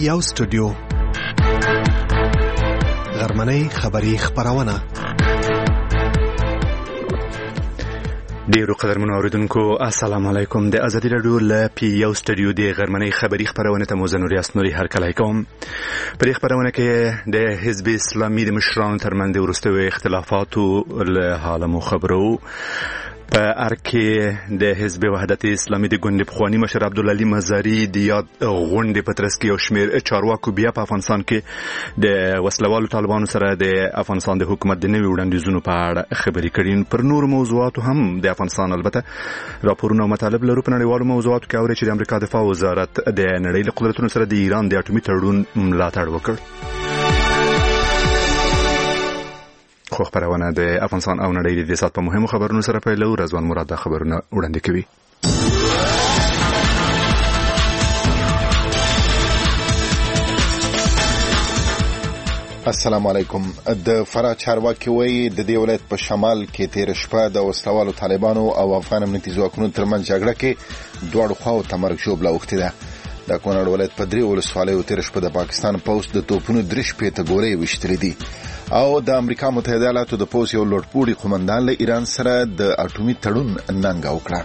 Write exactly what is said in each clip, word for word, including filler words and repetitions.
یو سټوډیو غرمنۍ خبری خبرونه. ډیرو قدرمنو اوریدونکو السلام علیکم. د ازادي رادیو ل پی یو سټوډیو د غرمنۍ خبری خبرونه ته مو زنوري اسنوري هر کله کوم. په خبرونه کې د حزب اسلامي د مشرانو ترمنځ ورستوي اختلافاتو له حالمو خبرو په ارکه د حزب وحدت اسلامي د ګوند بخوانی مشر عبدالعلی مزاری د یاد غونډې په ترڅ کې یو شمېر چارواکو بیا په افغانستان کې د وسلوالو طالبانو سره د افغانستان د حکومت د نوي وړاندیزونو په اړه خبرې کړي. پر نور موضوعاتو هم د افغانستان البته راپورونه او مطالب لرو. په نړیوالو موضوعاتو کې اوري چې د امریکا دفاع وزارت د نړۍ له قدرتونو سره د ایران د اټومي تړون ملاتړ وکړ. خو خبرونه د افغانستان او نړۍ د سات په مهمو خبرونو سره پیلو. رضوان مراد د خبرونه وړاندې کوي. السلام علیکم. د فرا چارواکي وایي د دې ولایت په شمال کې تیر شپه د وسلوالو طالبانو او افغان امنیتي ځواکونو ترمنځ جګړه کې دواړو خواو ته مرګ ژوبله اوښتې ده. د کونړ ولایت په درې ولسوالیو تیر شپه د پاکستان پوځ د توپونو درې شپې ته ګولۍ ویشتلې دي او د امریکا متحده ایالاتو د پوځ یو لوړپوړي قومندان له ایران سره د اټومي تړون ننګه وکړه.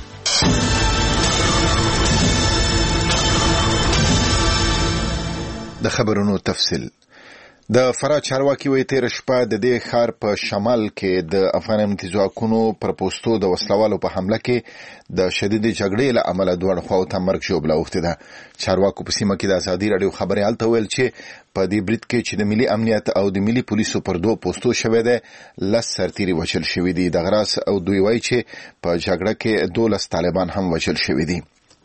د خبرونو تفصیل. د فرا چارواکي وایي تیر شپه د دې ښار په شمال کې د افغان امنیتي ځواکونو پر پوستو د وسلوالو په حمله کې د شدیدې جګړې له امله دواړو خواو ته مرګ ژوبله اوښتې ده. چارواکو په سیمه کې د ازادي راډیو خبرې هلته ویل چې په دې برید کې چې د ملي امنیت او د ملي پولیسو پر دوه پوستو شوی دی لس سرتیري وژل شوي دي. دغه راز او دوی وایي چې په جګړه کې دولس طالبان هم وژل شوي دي.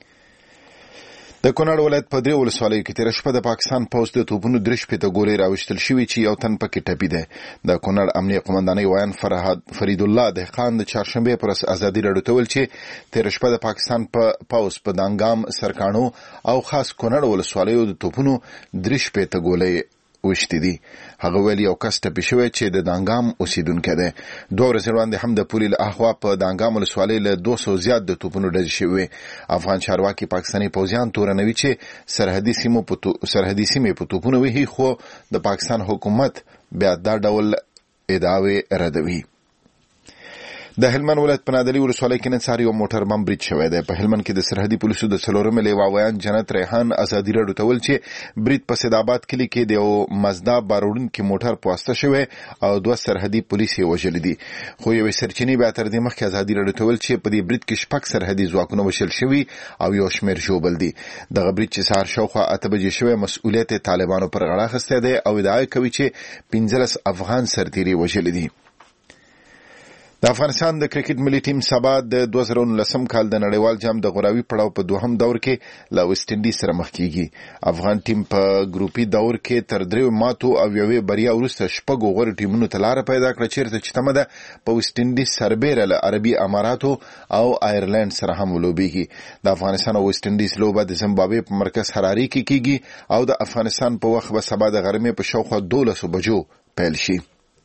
د کونړ ولایت په درې ولسوالیو کې تیر شپه د پاکستان پوځ د توپونو درې شپې ته ګولۍ راویشتل شوي چې یو تن پکې ټپي دی. د کونړ امنیه قومندانۍ وایان فرهاد فرید الله دهقان د چهارشنبې پر ازادي راډیو ته ویل چې تیر شپه د پاکستان په پوځ په دانګام سرکانو او خاص کونړ ولسوالیو د توپونو درې شپې ته ګولۍ وشتي دي. هغه ویل یو کس ټپي شوی چې د دانګام اوسیدونکی دی. دوه ورځې وړاندې هم د پولي له اخوا په دانګام ولسوالۍ له دوه سوه زیات د توپونو ډزې شوې. افغان چارواکي پاکستاني پوځیان تورنوي چې سرحدي سیمو په تو... سرحدي سیمې په توپونو وهي، خو د پاکستان حکومت بیا دا ډول ادعاوې ردوي. د هلمند ولایت په نادعلي ولسوالۍ کې نن سهار یو موټر بم برید شوی دی. په هلمند کې د سرحدي پولیسو د څلورمې لیوا ویان جنت ریحان ازادي راډیو ته ویل چې برید په سیدآباد کلي کې د یو مزدا باروړونکي موټر په واسطه شوی او دوه سرحدي پولیس یې وژلي دي. خو یوې سرچینې بیا تر دې مخکې ازادي راډیو ته ویل چې په دې برید کې شپږ سرحدي ځواکونه وژل شوي او یو شمېر ژوبل دي. دغه برید چې سهار شاوخوا اته بجې شوی مسؤلیت یې طالبانو پر غاړه اخیستی دی او ادعا کوي چې پنځلس افغان سرتیري وژلي دي. د افغانستان د کرکټ ملي ټیم سبا د دوه زره نولسم کال د نړیوال جام د غوراوي پړاو په دوهم دور کې له ویسټ انډیز سره مخ کیږي. افغان ټیم په ګروپي دور کې تر دریو ماتو او یوې بریا وروسته شپږو غوره ټیمونو ته لاره پیدا کړه چیرته چې تمه ده په ویسټ انډیز سربیره له عربي اماراتو او آیرلند سره هم ولوبېږي. د افغانستان او ویسټ انډیز لوبه د زیمبابوې په مرکز حراري کې کیږي او د افغانستان په وخت به سبا د غرمې په شاوخوا دولسو بجو پیل شي.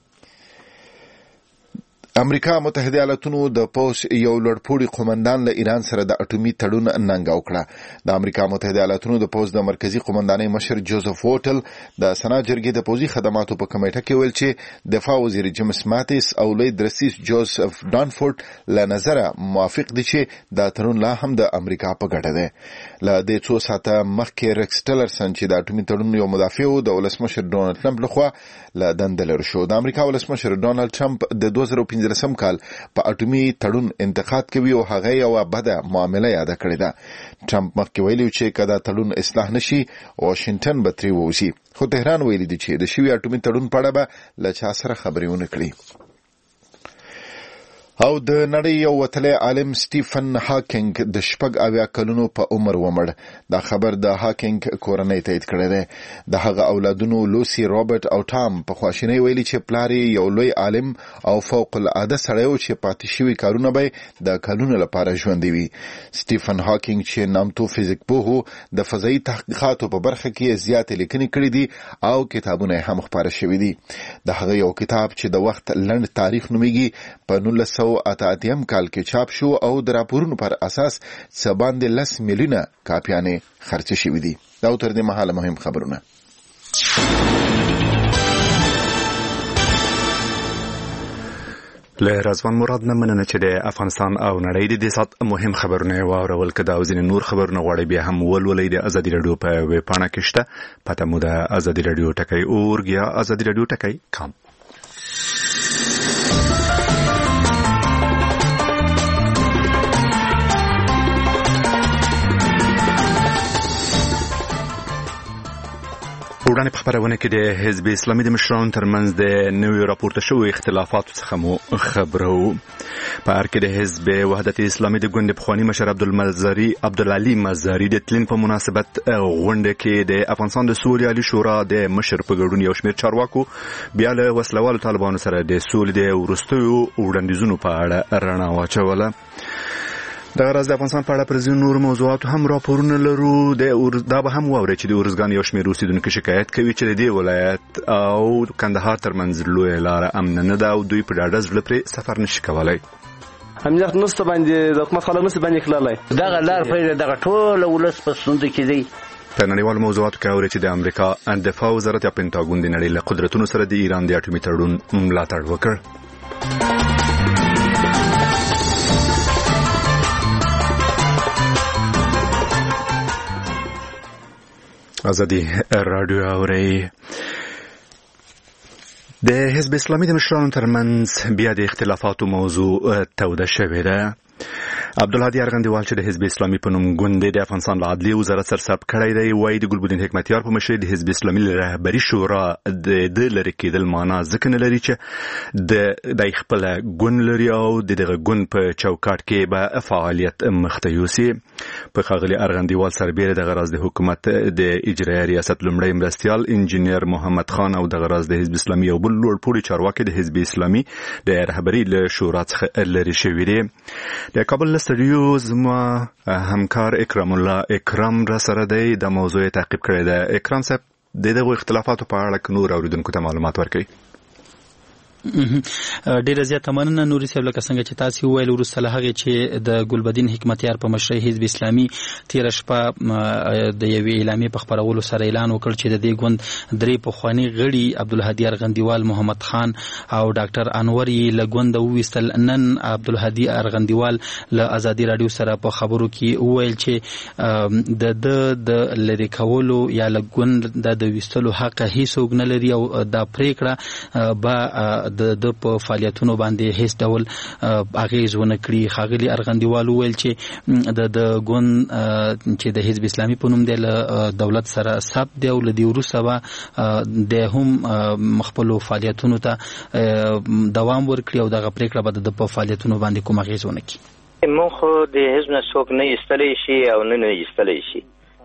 امریکا متحده ایالاتونو د پوځ یو لوړپوړي قومندان له ایران سره د اټومي تړون ننګه وکړه. د امریکا متحده ایالاتونو د پوځ د مرکزی قومندانۍ مشر جوزف ووټل د سنا جرګې د پوځي خدماتو په کمیټه کې ویل چې دفاع وزیر جیمز ماتیس او لوی رئیس جوزف ډانفورد له نظره موافق دي چې دا تړون لا هم د امریکا په ګټه دی. له دې څو ساعته مخکې ریکس ټیلرسن چې د اټومي تړون یو مدافع و د ولسمشر ډونالډ ټرمپ لخوا له دندې لرې شو. د امریکا ولسمشر ډونالډ ټرمپ د دوه زره پنځلسم کال په اټومي تړون انتقاد کوي او هغه یو بده معامله یاد کړې ده. ټرمپ مخکې ویلي چې کله تړون اصلاح نشي واشنگټن به ترې ووځي، خو تهران ویلي دی چې د شوي اټومي تړون په اړه به له چا سره خبرې ونه کړي. او د نړۍ یو وتلی عالم سټیفن هاکینګ د شپږ اویا کلونو په عمر ومړ. دا خبر د هاکینګ کورنۍ تایید کړی دی. د هغه اولادونو لوسی، رابرټ او ټام په خواشینۍ ویلي چې پلار یو لوی عالم او فوق العاده سړی و چې پاتې شوي کارونه به د کلونو لپاره ژوندي وي. سټیفن هاکینګ چې نامتو فزیک پوه د فضایي تحقیقاتو په برخه کې زیاتې لیکنې کړې دي او کتابونه هم خپاره شوي دي. د هغه یو کتاب چې د وخت لنډ تاریخ نومیږي په نولس سوه سوه اته اتیم کال کې چاپ شو او د راپورونو پر اساس څه باندې لس میلیونه کاپیانې خرڅ شوې دي. دا تر دې مهاله مهم خبرونه. له رضوان مراد نه مننه چې د افغانستان او نړۍ د دې سات مهم خبرونه واورول. کدا او ځینې نور خبرونه غواړي بیا هم ولولئ د ازادي رادیو په ویب پاڼه کې شته. پته مو د ازادي رادیو ټکی اورګ یا ازادي رادیو ټکی کام. وړاندې په خبرونه کې د حزب اسلامي د مشرانو ترمنځ د نویو راپورته شویو اختلافاتو څخه مو خبرو. په هر کې د حزب وحدت اسلامي د ګوند پخوانی مشر عبدالمزاري عبدالعلي مزاري د تلین په مناسبت غونډه کې د افغانستان د سولې عالی شورا د مشر په ګډون یو شمېر چارواکو بیا له وسلوالو طالبانو سره د سولې د وروستیو وړاندیزونو په اړه رڼا واچوله. دغه راز د افغانستان په اړه پر ځینو نورو موضوعاتو هم راپورونه لرو. د دا به هم واورئ چې د ارزګان یو شمېر اوسېدونکي شکایت کوي چې د دې ولایت او کندهار ترمنځ لویه لاره امنه نه ده او دوی په ډاډه زړه پرې سفر نشي کولی. امنیت نشته باندې د حکومت خلک نشي باندې کړلی. دغه لار پرې دغه ټوله ولس په ستونزو کې دی. په نړیوالو موضوعاتو کې اورئ چې د امریکا دفاع وزارت یا پینټاګون د نړۍ له قدرتونو سره د ایران د اټومي تړون ملاتړ وکړ. ازادي رادیو اورئ. د حزب اسلامي د مشرانو ترمنځ بیا د اختلافاتو موضوع توده شوې ده. عبدالهادي ارغندیوال چې د حزب اسلامي په نوم ګوند د افغانستان له عدلي وزارت سره سرب کړی دی وایي د ګلبدین حکمتیار په مشرۍ د حزب اسلامي رهبري شورا د د لرې کېدل معنا ځکه نه لري چې د د خپله ګوند لري او د دغه ګوند په چوکاټ کې به فعالیت مخته یوسي. په ښاغلي ارغندیوال سربیره دغه راز د حکومت د اجرایي ریاست لومړی مرستیال انجینیر محمد خان او دغه راز د حزب اسلامي یو بل لوړپوړي چارواکي د حزب اسلامي د رهبري له شورا څخه لرې شوي دي. د کابل استودیو زما همکار اکرام الله اکرام را سره دی د موضوع تعقیب کړی دی. اکرام صاحب د دغه اختلافاتو په اړه نور اوریدونکو ته معلومات ورکړي. ډیره زیاته مننه نوري صاحب. لکه څنګه چې تاسو وویل وروسته له هغې چې د ګلبدین حکمتیار په مشرۍ حزب اسلامي تېره شپه د یوې اعلامیې په خپرولو سره اعلان وکړ چې د دې ګوند درې پخواني غړي عبدالهادي ارغندیوال، محمد خان او ډاکټر انور یې له ګونده وویستل. نن عبدالهادي ارغندیوال له ازادي رادیو سره په خبرو کې وویل چې د د د لرې کولو یا له ګوند د ویستلو حق هیڅوک نه لري او دا پرېکړه به د د په فعالیتونو باندې هیڅ ډول اغیز ونه کړي. ښاغلي ارغندیوال وویل چې د د ګوند چې د حزب اسلامي په نوم دی له دولت سره ثبت دی او له دې وروسته به د هم خپلو فعالیتونو ته دوام ورکړي او دغه پرېکړه به د په فعالیتونو باندې کوم اغیز ونه کړي. مونږ خو د حزب نه څوک نه ایستلی شي او نه نه ایستلی شي.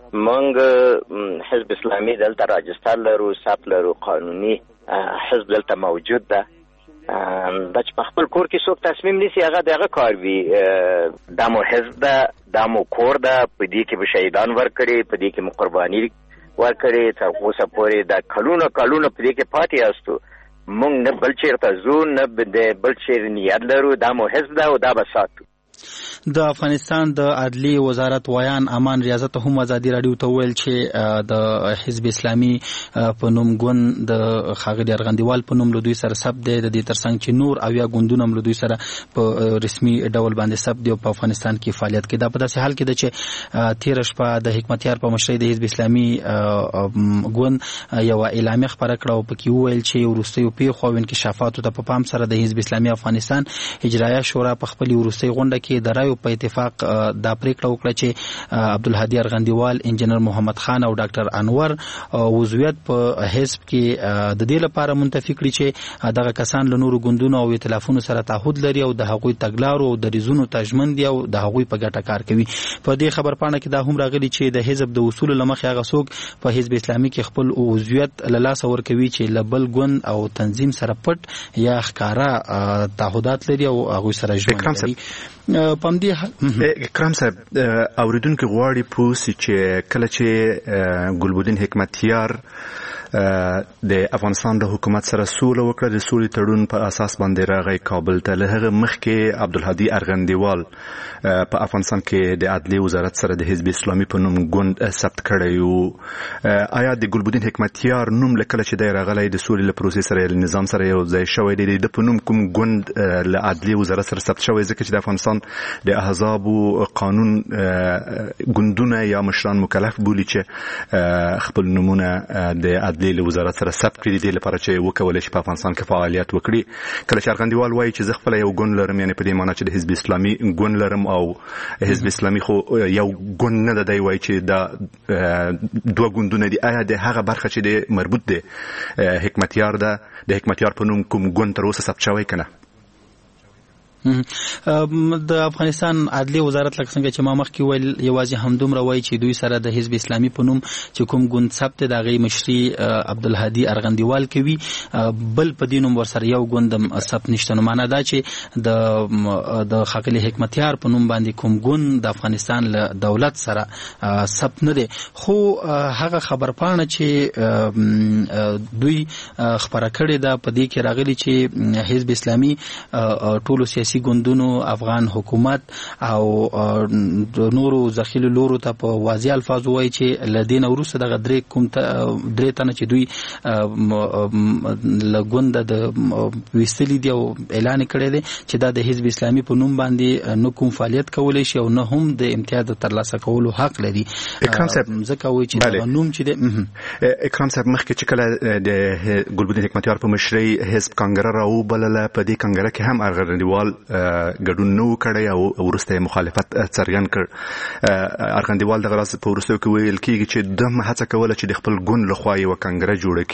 مونږ حزب اسلامي دلته راجستر لرو، ثبت لرو، قانوني حزب دلته موجود ده. دا چې په خپل کور کې څوک تصمیم نیسي هغه د هغه کار وي. دا مو حزب ده، دا مو کور ده، په دې کې به شهیدان ورکړي، په دې کې مو قرباني ورکړي. تر اوسه پورې دا کلونه کلونه په دې کې پاتې یاستو. مونږ نه بل چېرته ځو نه د بل چېرې نیت لرو. دا مو حزب ده او دا به ساتو. د افغانستان د عدلي وزارت ویان امان ریاضت هم ازادي رادیو ته ویل چې د حزب اسلامي په نوم ګوند د ښاغلي ارغندیوال په نوم له دوی سره ثبت دی. د دې ترڅنګ چې نور اویا ګوندونه هم له دوی سره په رسمي ډول باندې ثبت دی او په افغانستان کې فعالیت کوي. دا په داسې حال کې ده چې تېره شپه د حکمتیار په مشرۍ د حزب اسلامي ګوند یوه اعلامیه خپره کړه او پکې وویل چې وروستیو پیښو او انکشافاتو ته په پام سره د حزب اسلامي افغانستان اجرایه شورا په خپلې وروستۍ غونډه کې د رایو په اتفاق دا پریکړه وکړه چې عبدالهادي ارغندیوال، انجینر محمد خان او ډاکټر انور عضویت په حزب کې د دې لپاره منتفي کړي چې دغه کسان له نورو ګوندونو او ائتلافونو سره تعهد لري او د هغوی تګلارو او دریځونو ته ژمن دي او د هغوی په ګټه کار کوي. په دې خبرپاڼه کې دا هم راغلي چې د حزب د اصولو له مخې هغه څوک په حزب اسلامي کې خپل عضویت له لاسه ورکوي چې له بل ګوند او تنظیم سره پټ یا ښکاره تعهدات لري او هغوی سره ژمن لري. پم دی اکرام صاحب اوریدونکو غواړي پوه شي چې کله چې ګلبدین حکمتیار د افغانستان د حکومت سره سوله وکړه د سولې تړون په اساس باندې راغی کابل ته. له هغه مخکې عبدالهادي ارغندیوال په افغانستان کې د عدلیې وزارت سره د حزب اسلامي په نوم ګوند ثبت کړی و. آیا د ګلبدین حکمتیار نوم له کله چې دی راغلی د سولې له پروسې سره له نظام سره یو ځای شوی دی د په نوم کوم ګوند له عدلیې وزارت سره ثبت شوی؟ ځکه چې د افغانستان د احزابو قانون ګوندونه یا مشران مکلف بولي چې خپل نومونه د عدلیې له وزارت سره ثبت کړي دي لپاره چې وکولای شي په افغانستان کې فعالیت وکړي. کله چې ارغندیوال وایي چې زه خپل یو ګوند لرم، یعنی په دې معنی چې د حزب اسلامي ګوند لرم او حزب اسلامي خو یو ګوند نه دی، وایي چې دا دوه ګوندونه دي. آیا د هغه برخه چې د مربوط دی حکمتیار ده د حکمتیار په نوم کوم ګوند تر اوسه ثبت شوی کنه؟ د افغانستان عدلیې وزارت لکه څنګه چې ما مخکې ویل یوازې همدومره وایي چې دوی سره د حزب اسلامي په نوم چې کوم ګوند ثبت دی د هغې مشري عبدالهادي ارغندیوال کوي، بل په دې نوم ورسره یو ګوند هم ثبت نشته. نو معنا دا چې د د ښاغلي حکمتیار په نوم باندې کوم ګوند د افغانستان له دولت سره ثبت نه دی. خو هغه خبرپاڼه چې دوی خپره کړې ده په دې کې راغلي چې حزب اسلامي ټولو سیاسي ګوندونو، افغان حکومت او نورو ذخیلو لورو ته په واضح الفاظ وایي چې له دې نه وروسته دغه درې کوم درې تنه چې دوی له ګونده د ویستلي دي او اعلان کړی دی چې دا د حزب اسلامي په نوم باندې نه کوم فعالیت کولی شي او نه هم د امتیاز د ترلاسه کولو حق لري. اکرام صاحب ځکه وایي چې دغه نوم چې دی اکرام صاحب مخکې چې کله د ګلبدین حکمتیار په مشرۍ حزب کانګره راوبلله، په دې کانګره کې هم ارغندیوال ګډون نه و کړی او وروسته مخالفت څرګند کړ. ارغندیوال دغه راز په وروستیو کې ویل کېږي چې دم هڅه کوله چې د خپل ګوند لخوا یوه کانګره جوړه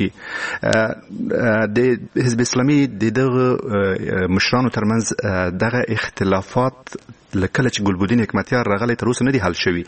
کړي. د حزب اسلامي د دغه مشرانو ترمنځ دغه اختلافات لکله چې ګلبدین حکمتیار راغلی تر اوسه نه دي حل شوي.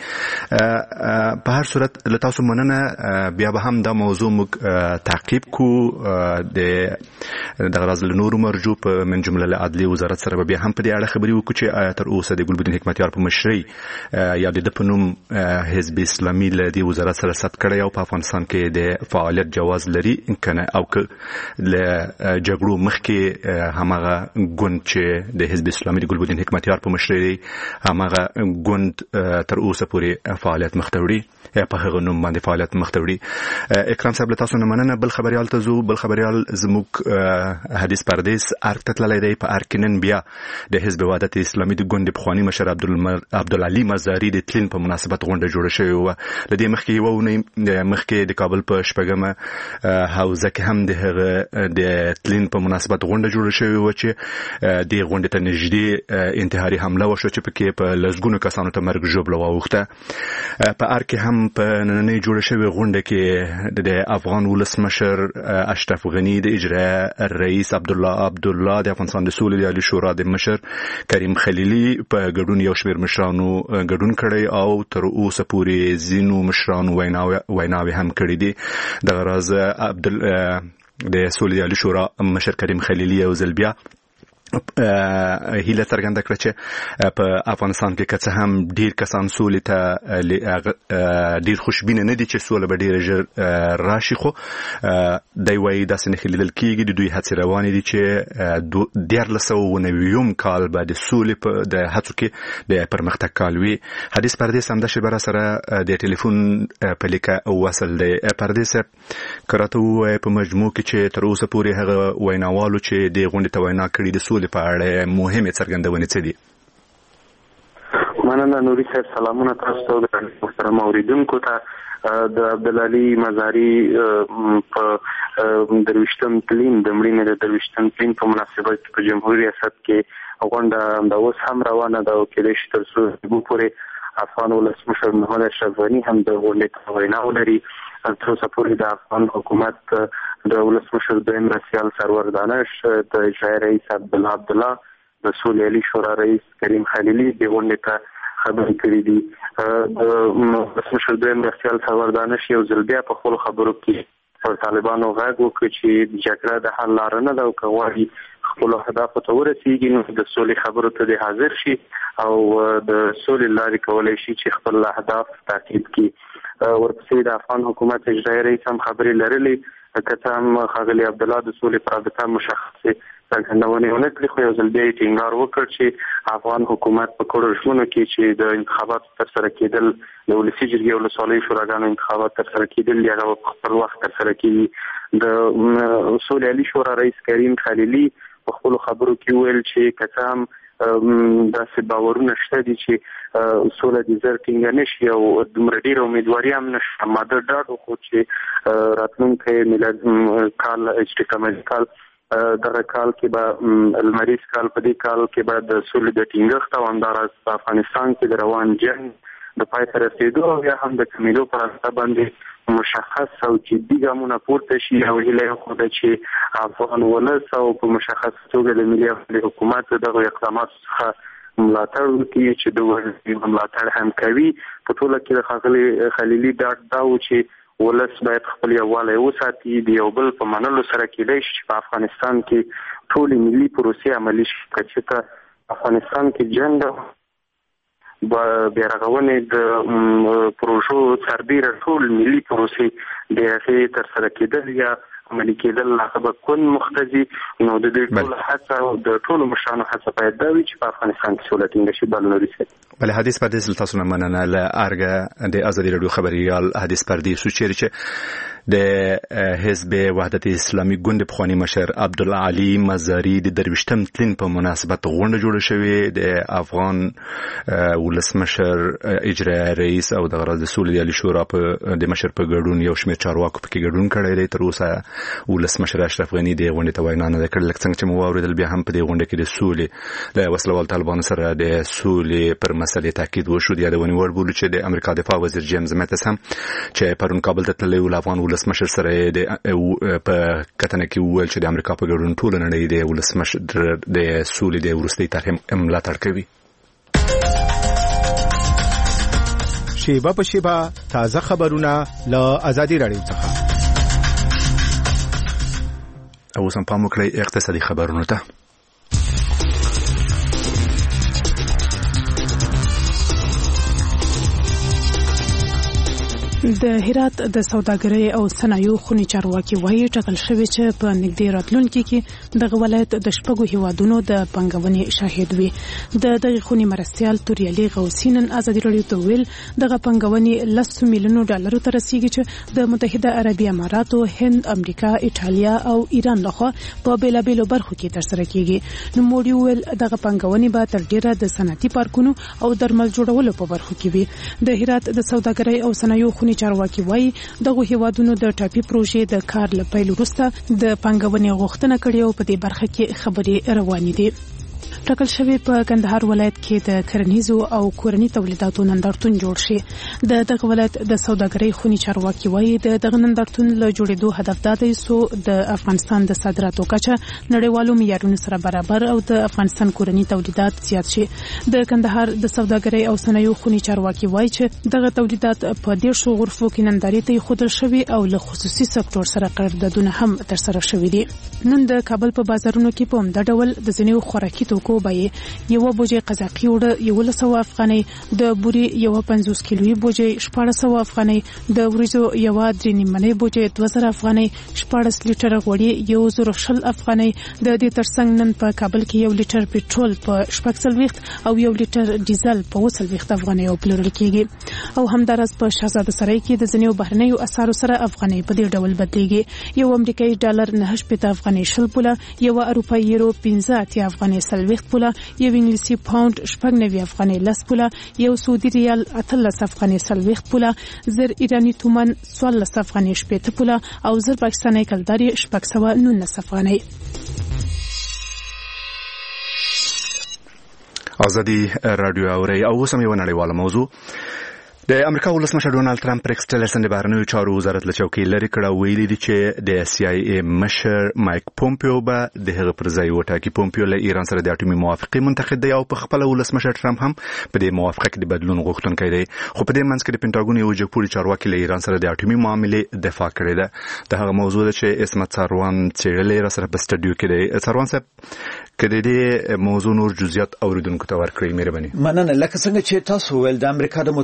په هر صورت له تاسو مننه، بیا به هم دا موضوع موږ تعقیب کو. د دغه راز له نورو مرجو په من جمله له عدلیې وزارت سره به بیا هم په دې اړه خبرې وکړو چې آیا تر اوسه د ګلبدین حکمتیار په مشرۍ یا د ده په نوم حزب اسلامي له دې وزارت سره ثبت کړی او په افغانستان کې د فعالیت جواز لري کنه، او که له جګړو مخکې هماغه ګوند چې د حزب اسلامي د ګلبدین حکمتیار په مشرۍ هماغه ګوند تر اوسه پورې فعالیت مخ ته وړي یا په هغه نوم باندې فعالیت مخ ته وړي. اکرام صاحب له تاسو نه مننه. بل خبریال ته ځو. بل خبریال زموږ حدیث پردیس ارګ ته تللی دی. په ارګ کې نن بیا د حزب وحدت اسلامي د ګوند پخواني مشر عبدالعلي مزاري د تلین په مناسبت غونډه جوړه شوې وه. له دې مخکې یوه اونۍ مخکې د کابل په شپږمه حوزه کې هم د هغه د تلین په مناسبت غونډه جوړه شوې وه چې دې غونډې ته نږدې انتحاري حمله وشوه چې پکې په لسګونو کسانو ته مرګ ژوبله واوښته. په ارګ کې هم په نننۍ جوړه شوې غونډه کې د افغان ولسمشر اشرف غني، د اجرایه رئیس عبدالله عبدالله، د افغانستان د سولې د عالي شورا د مشر کریم خلیلي په ګډون یو شمېر مشرانو ګډون کړی او تر اوسه پورې ځینو مشرانو ویناوې هم کړي دي. دغه راز عبدال د سولې د عالي شورا مشر کریم خلیلي یو ځل بیا هیله څرګنده کړه چې په افغانستان کې که څه هم ډیر کسان سولې ته ډیر خوشبینه نه دي چې سوله به ډیره ژر راشي، خو دی وایي داسې نښې لیدل کېږي، د دوی هڅې روانې دي چې دیارلس سوه اووه نوېم کال به د سولې په د هڅو کې د پرمختګ کال وي. حدیث پردیس همدا شیبه راسره د ټلیفون په لیکه وصل دی. پردیس صاحب که راته ووایې په مجموع کې چې تر اوسه پورې هغه ویناوالو چې دې غونډې ته وینا کړي د سولې په اړه مهمې څرګندونې څه دي؟ مننه نوري صاحب. سلامونه تاسو ته د محترم اوریدونکو ته. د عبدالعلي مزاري په درویشتم تلین د مړینې د درویشتم تلین په مناسبت په جمهوریت ریاست کې غونډه د اوس هم روانه ده او کېدای شي تر څو پورې افغان ولسمشر محمد اشرف غني هم د غونډې ته وینا ولري. تر اوسه پورې د افغان حکومت د ولسمشر دویم مرستیال سرور دانش، د اجرایه رئیس عبدالله عبدالله، د سولې عالي شورا رئیس کریم خلیلي د غونډې ته خبرې کړې دي. د ولسمشر دویم مرستیال سرور دانش یو ځل بیا په خپلو خبرو کې پر طالبانو غږ وکړ چې جګړه د حل لاره نه ده او که غواړي خپلو اهدافو ته ورسېږي نو د سولې خبرو ته دې حاضر شي او د سولې لارې کولی شي چې خپل اهداف تعقیب کړي. ورپسې د افغان حکومت اجرایه رئیس هم خبرې لرلې کته هم ښاغلي عبدالله د سولې پر رابطه مشخصې څرګندونې ونه کړې، خو یو ځل بیا یې ټینګار وکړ چې افغان حکومت په کومو ژمنو کې چې د انتخاباتو ترسره کېدل د ولسي جرګې او ولسوالیو شوراګانو انتخابات ترسره کېدل یا هغه په خپل وخت ترسره کېږي. د سولې عالي شورا رئیس کریم خلیلي په خپلو خبرو کې وویل چې کته هم داسې باورونه شته دي چې سوله دې زر ټینګه نشي او دومره ډېره امیدواري هم نشته. ما د ډاډ وکړو چې راتلونکی میلاد کال اجتماعي کال دغه کال کې به لمریز کال په دې کال کې به د سولې د ټینګښت او همداراز په افغانستان کې د روان جنګ د پای ته رسېدو او یا هم د کمیدو پر اساس باندې مشخص او جدي ګامونه پورته شي او هیله یې خو ده چې افغان ولس او په مشخص توګه د ملي حکومت دغه اقداماتو څخه ملاتړ وکړي چې د ولس ملاتړ هم کوي. په ټوله کې د ښاغلي خلیلي ډاډ دا و چې ولس باید خپل یووالی وساتي، د یو بل په منلو سره کېدای شي چې په افغانستان کې ټولې ملي پروسې عملي شي. که چېرته افغانستان کې جنګ بیارغونې د پروژو سربیره ټول ملي پروسې د هغې ترسره کېدل یا عملي کېدل هغه به کون مختزي، نو د دې ټولو هڅه او د ټولو مشرانو هڅه باید دا وي چې په افغانستان کې سوله ټینګه شي. بل نوري سي بله حدیث پردیس له تاسو نه مننه. له ارګه د ازادي راډیو خبريال حدیث پردیس چیرې چې د حزب وحدت اسلامي ګوند پخوانی مشر عبدالله علي مزاری د درویشتم تلین په مناسبت غونډه جوړه شوې. د افغان ولسمشر اجرایی رئیس او د غرض سولې علی شورا په د مشر په ګډون یو شمېر چارواکو پکې ګډون کړی دی. تر اوسه ولسمشر اشرف غنی د غونډې ته وینا نه کړې، لکه څنګه چې مو واوریدل بیا هم په دې غونډه کې د سولې د وسلوال طالبانو سره د سولې پر مسلې تاکید وشو. د یادونې وړ بولو چې د امریکا دفاع وزیر جیمز میتس هم چې پرون کابل ته تللی و افغان ولسمشر سره د په کتنه کې وویل چې د امریکا په ګډون ټول نړۍ د ولسمشر د سولې د ورستۍ طرح ملاتړ کوي. شیبه په شیبه تازه خبرونه له ازادي راډیو څخه. اوس هم پام وکړئ اقتصادي خبرونو ته. د هرات د سوداګرۍ او صنایعو خونې چارواکي وایي ټاکل شوی چې په نږدې راتلونکي کې دغه ولایت د شپږو هیوادونو د پنګونې شاهد وي. د دغه خونې مرستیال توریالي غوثي نن ازادي راډیو ته ویل دغه پنګونې لس میلیونو ډالرو ته رسیږي چې د متحده عربي اماراتو، هند، امریکا، ایټالیا او ایران لخوا په بیلابیلو برخو کې ترسره کیږي. نو موډي ویل دغه پنګونې به تر ډیره د صنعتي پارکونو او درمل جوړولو په برخو کې وي. د هرات د سوداګرۍ او صنایعو خونې چارواکي وایي دغه هیوادونو د ټاپي پروژې د کار له پیل وروسته د پنګونې غوښتنه کړې او په دې برخه کې خبرې روانې دي. ټاکل شوی په کندهار ولایت کې د کرنیزو او کورني تولیداتو نندارتون جوړ شي. د دغه ولایت د سوداګرۍ خونې چارواکي وایي د دغه نندارتون له جوړېدو هدف دا دی چې د افغانستان د صادراتو کچه نړیوالو معیارونو سره برابر او د افغانستان کورني تولیدات زیات شي. د کندهار د سوداګرۍ او صنایعو خونې چارواکي وایي چې دغه تولیدات په ډېر شو غرفو کې نندارې ته خودل شوي او له خصوصي سکتور سره قراردادونه هم ترسره شوي دي. نن د کابل په بازارونو کې په همدا ډول د ځینو خوراکي توکو بیې یو بوجي قزاقي وړه یو لسو افغانۍ، د بوري یو پنځوس کیلوي بوجي شپږ سوه افغانۍ، د وریجو یو درې نیمه بوجي دوه زره افغانۍ، شپږ لیټر غوړي یو زره شل افغانۍ. د دې ترڅنګ نن په کابل کې یو لیټر پټرول په شپږ سلويخت او یو لیټر ډیزل په اووه سلويخت افغانۍ پلورل کیږي. او همدارس په شاهزاده سرای کې د ځینو بهرنیو اسعارو سره افغانۍ په دې ډول بدلیږي. یو امریکایي ډالر نه شپږ افغانۍ شل پوله، یو اروپایي یورو پنځه اتیا افغانۍ سلويخت پوله، یو انګلیسي پاوند شپږ نوي افغانۍ لس پوله، یو سعودي ریال اتلس افغانۍ سلويخت پوله، زر ایرانی تومان څوارلس افغانۍ شپېته پوله او زر پاکستاني کلداري شپږ سوه نولس افغانۍ. ازادي راډیو اوري او اوس هم یو نړیواله موضوع. د امریکا ولسمشر ډونالد ټرمپ ریکس ټیلرسن د بهرنیو چارو وزارت له چوکۍ لرې کړه. ویلي دي چې د سی آی ای مشر مایک پومپیو به د هغه پر ځای وټاکي. پومپیو له ایران سره د اټومي موافقې منتقد دی او په خپل ولسمشر ټرمپ هم په دې موافقه کې د بدلون غوښتونکی دی. خو په دې منځ کې د پینټاګون یو جګپوړي چارواکي له ایران سره د اټومي معاملې دفاع کړې ده. د هغه موضوع ده چې اسمت ساروان څېړلې را سره په سټډیو کې دی. ساروان صاحب کله دې موضوع نور جزئیات اوریدونکو ته ورکړئ مهرباني. مننه. لکه څنګه چې تاسو ول د امریکا د متحده ایالاتو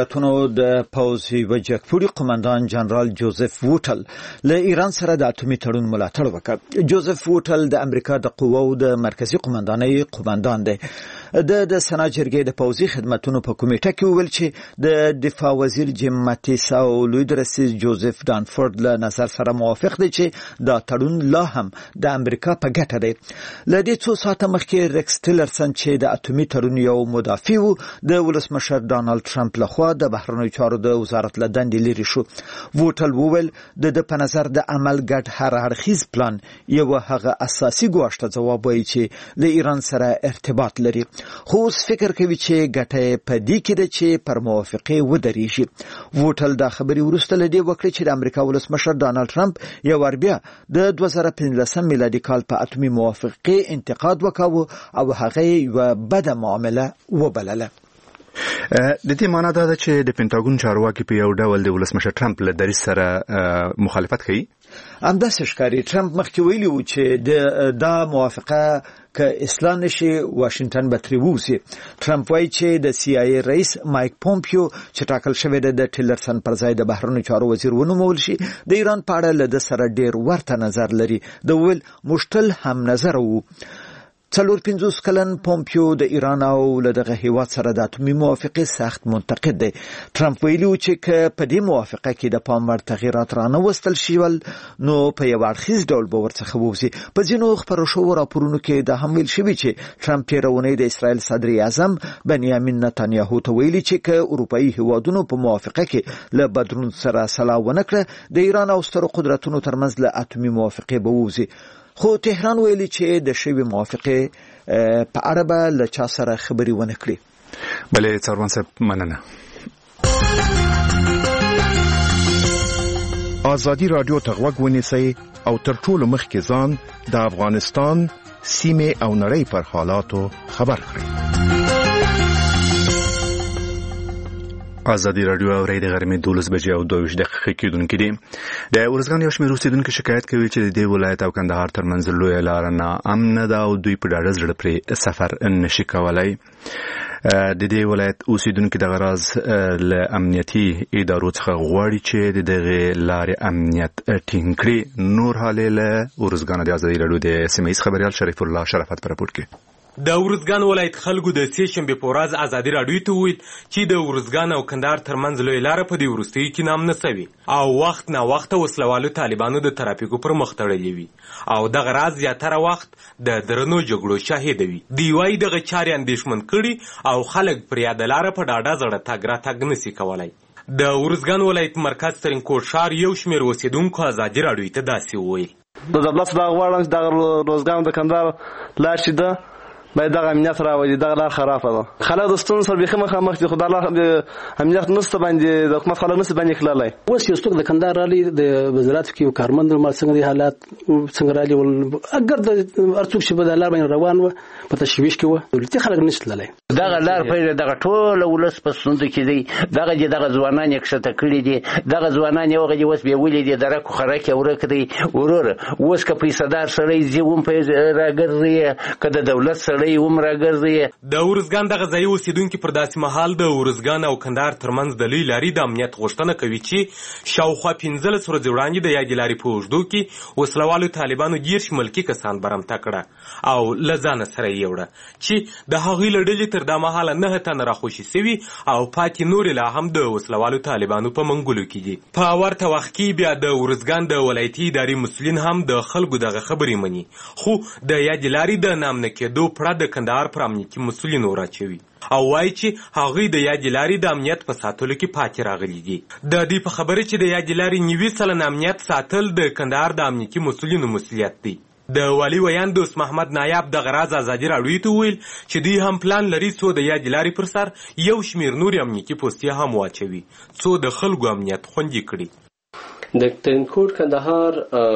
قدرتونو د پوځ یو جګپوړي قومندان جنرال جوزف ووټل له ایران سره د اټومي تړون ملاتړ وکړ. جوزف ووټل د امریکا د قواو د مرکزی قومندانۍ قومندان دی. د د سنا جرګې د پوځي خدماتونو په کمیټه کې ویل چې د دفاع وزیر جیم ماتیس او لوی رئیس جوزف دانفورد له نظر سره موافق دي چې دا تړون لا هم د امریکا په ګټه دی. له دې څو ساعته مخکې ریکس ټیلرسن چې د اټومي تړون یو مدافع و د ولسمشر ډانلډ ټرمپ لخوا د بهرنیو چارو د وزارت له دندې لري شو. ووټل وویل د د په نظر د عمل ګډ هر اړخیز پلان یو هغه اساسي ګواښ ته ځواب وایي چې له ایران سره ارتباط لري. خو اوس فکر کوي چې ګټه په دې کې ده چې پر موافقه ودرېږي. ووټل دا خبري ورسته لدی وکړي چې د امریکا ولسمشر ډانلډ ټرمپ یو ور بیا د دوه زره پنځلسم میلادي کال په اټومي موافقه انتقاد وکاوه او هغه یو بده معامله وبلله. د دې معنی دا ده چې د پینټاګون چارواکي په یو ډول د ولسمشر ټرمپ له دریځ سره مخالفت کوي. همداسې ښکاري. ټرمپ مخکې ویلي و چې د دا موافقه که اصلاح نشي واشنگټن به ترې ووځي. ټرمپ وایي چې د سی آی ای رئیس مایک پومپیو چې ټاکل شوی دی د ټیلرسن پر ځای د بهرنیو چارو وزیر ونومول شي د ایران په اړه له ده سره ډیر ورته نظر لري. د ویل موږ تل هم نظر وو. څلور پنځوس کلن پومپیو د ایران او له دغه هیواد سره د اټومي موافقه سخت منتقد دی. ټرمپ ویلي چې که په دې موافقه کې د پام وړ تغیرات رانه وستل شول نو په یو اړخیز ډول به ورڅخه ووځي. په ځینو خپرو شوو راپورونو کې دا هم ویل شوي چې ټرمپ تېره اونۍ د اسرائیل صدر اعظم بنیامین نتانیاهو ته ویلي چې که اروپایي هیوادونو په موافقه کې له بدلون سره سلا ونه کړه د ایران او سترو قدرتونو ترمنځ له اټومي موافقه به ووځي. خو تهران ویلي چې د شوی موافقه په اړه به له چا سره خبري ونه کړي. بلې څاروان صاحب مننه. ازادي رادیو ته غوږ ونیسئ او تر ټولو مخکې ځان د افغانستان سیمې او نړۍ پر حالاتو خبر کړئ. ازادي رادیو اوري د غرمې دولس بجې او دوه ویشت دقیقې کېدونکې دي. د ورځګان یو شمېر اوسېدونکو شکایت کوي چې د دې ولایت او کندهار ترمنځ لویه لاره ناامنه ده او دوی په ډاډه زړه پرې سفر نشي کولی. د دې ولایت اوسېدونکو دغه راز له امنیتي ادارو څخه غواړي چې د دغې لارې امنیت ټینګ کړي. نور حالې له ورځګان د ازادي رادیو د سیمه ییز خبریال شریف الله شرافت په راپور کې. د ورځګان ولایت خلکو د سې شنبې په ورځ ازادي راډیو ته وویل چې د ورځګان او کندهار ترمنځ لویه لاره په دې وروستیو کې نامنه سوې او وخت نا وخته وسلوالو طالبانو د ترافیکو پر مخ تړلې وي او دغه راز زیاتره وخت د درنو جګړو شاهد وي. دوی وایي دغه چارې اندېښمن کړي او خلک پر یاده لاره په ډاډه زړه تګ راتګ نسي کولی. د ورځګان ولایت مرکز ترینکوټ ښار یو شمېر اوسېدونکو ازادي راډیو ته داسې وویل. د دولت دا غواړم چې دغه روزګان د کندهار لار چې ده باید دغه امنیت راولي. دغه لار خرابه ده. خلک د ستونزو سره بیخي مخامخ دي خو د امنیت نشته باندې د حکومت خلک نشي باندې کړلی. اوس یو څوک د کندهار رالي د وزارت کې کارمند مال څنګه دي حالات څنګه رالي اگر د ارڅوک چې په د لار باندې روان و په تشویش کې و دولتي خلک نشي تللی. دغه لار په دغه ټول ولس په ستونزو کې دی. دغه دغه ځوانان یې کښته کړي دي. دغه ځوانان یې هغه اوس بیا ولې دي درک خرک ورک دی وروره. اوس که پیسه‌دار سړی زی هم په راګرځي که د دولت سړی هم راګرځي. د ورځګان دغه ځای اوسېدونکي پر داسې مهال د ورځګان او کندهار ترمنځ د لوی لارې د امنیت غوښتنه کوي چې شاوخوا پنځلس ورځې وړاندې د یادې لارې په اوږدو کې وسلوالو طالبانو دېرش ملکي کسان برمته کړه او له ځانه سره یې یوړه چې د هغوی له ډلې تر دا مهاله نهه تنه راخوشي سوي او پاتې نورې لا هم د وسلوالو طالبانو په منګولو کې دي. په ورته وخت کې بیا د ورځګان د ولایتي ادارې مسؤلین هم د خلکو دغه خبرې مني خو د یادې لارې د نامنه کېدو پړه د کندهار پر امنیتي مسؤلینو راچوي او وایي چې هغوی د یادې لارې د امنیت په ساتلو کې پاتې راغلي دي. د دې په خبره چې د یادې لارې نوي سلنه امنیت ساتل د کندهار د امنیتي مسؤلینو مسؤلیت دی. د والي ویان دوست محمد نایب دغه راز ازادي راډیو ته ویل چې دوی هم پلان لري څو د یادې لارې پر سر یو شمېر نورې امنیتي پوستې هم واچوي څو د خلکو امنیت خوندي کړي. د ترینکوټ کندهار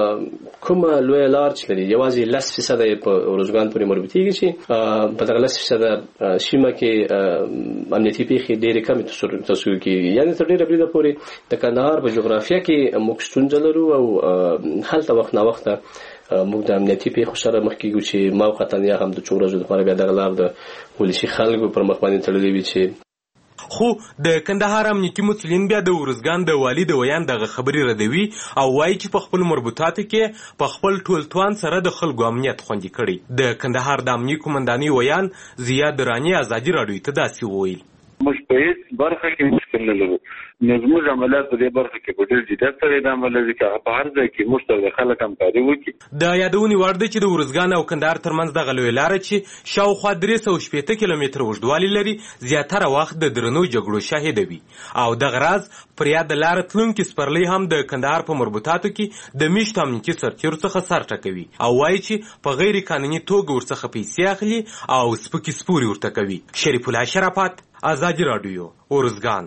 کومه لویه لار چې لري یوازې لس فیصده په ورځګان پورې مربوطېږي چې په دغه لس فیصده سیمه کې امنیتي پیښې ډېرې کمې تصویر کېږي. یعنې تر ډېره بریده پورې د کندهار په جغرافیه کې موږ ستونزه لرو او هلته وخت ناوخته موږ د امنیتي پیښو سره مخ کېږو چې موقتا یا هم د څو ورځو لپاره بیا دغه لار د ولسي خلکو پر مخ باندې تړلې وي چې خو د کندهار امنیتي مسؤلین بیا د ارزګان د والي د ویان دغه خبرې ردوي او وایي چې په خپل مربوطاتو کې په خپل ټول توان سره د خلکو امنیت خوندي کړي. د کندهار د امنیتي قومندانۍ ویان زیاد رانی ازادي راډیو ته داسې وویل: موږ په هیڅ برخه کې مشکل نه لرو. نو زموږ عملیات په دې برخه کې په ډېر جدیت سره ادامه لري چې په هر ځای کې موږ سره د خلک همکاري وکړي. د یادونې وړ ده چې د ارزګان او کندهار ترمنځ دغه لویه لاره چې شاوخوا درې سوه شپېته کیلومتره اوږدوالی لري زیاتره وخت د درنو جګړو شاهده وي او دغه راز پر یاد لاره تلونکي سپرلۍ هم د کندهار په مربوطاتو کې د میشتو امنیتي سرتیرو څخه سر ټکوي او وایي چې په غیر قانوني توګه ورڅخه پیسې اخلي او سپکې سپورې ورته کوي. شریف الله شرافت، ازادي راډیو، ارزګان.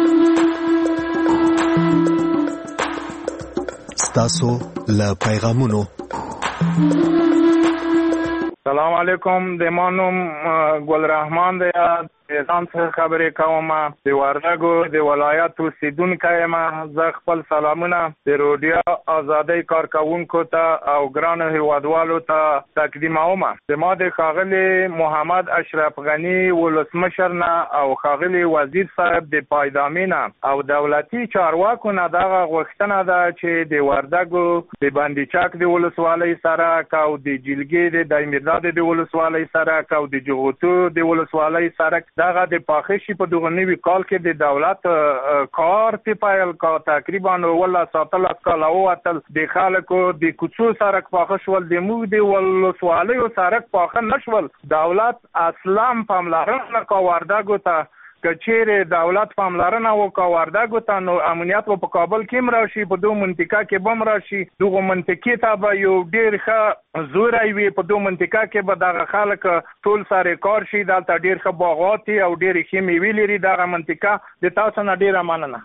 ستاسو له پیغامونو. سلام علیکم، د ما نوم ګل رحمان دی. ځان څخه خبرې کوم. د وردګو د ولایت اوسیدونکی یم. زه خپل سلامونه د رادیو ازادۍ کارکوونکو ته او ګرانو هیوادوالو ته تقدیموم. زما د ښاغلي محمد اشرف غني ولسمشر نه او ښاغلي وزیر صاحب د پایدامي نه او دولتي چارواکو نه دغه غوښتنه ده چې د وردګو د بندیچک د ولسوالۍ سره او د جلګې د دایمیرداد د ولسوالۍ سره او د جغوتو د ولسوالۍ سره دغه د پاخشي په دغه نوي کال کې د دولت کار ته پیل کا تقریبا ولا ساتل کال او اتل د خلکو د کوڅو سرک پاخش ول د مو د ولسوالۍ سرک پاخ نشول. دولت اصلا پاملرنه کا وردګو ته کچېره دولت پاملرنه وکړه وردګو ته نو امنیت په کابل کې مراشي په دوه منطقه کې بم راشي. دغه منطقې ته به یو ډیر ښه زور وي. په دوه منطقه کې به دغه خلک ټول سره کار شي. دلته ډیر ښه باغات او ډیر ښه میوې لري. دغه منطقه د تاسو نه ډیره مننه.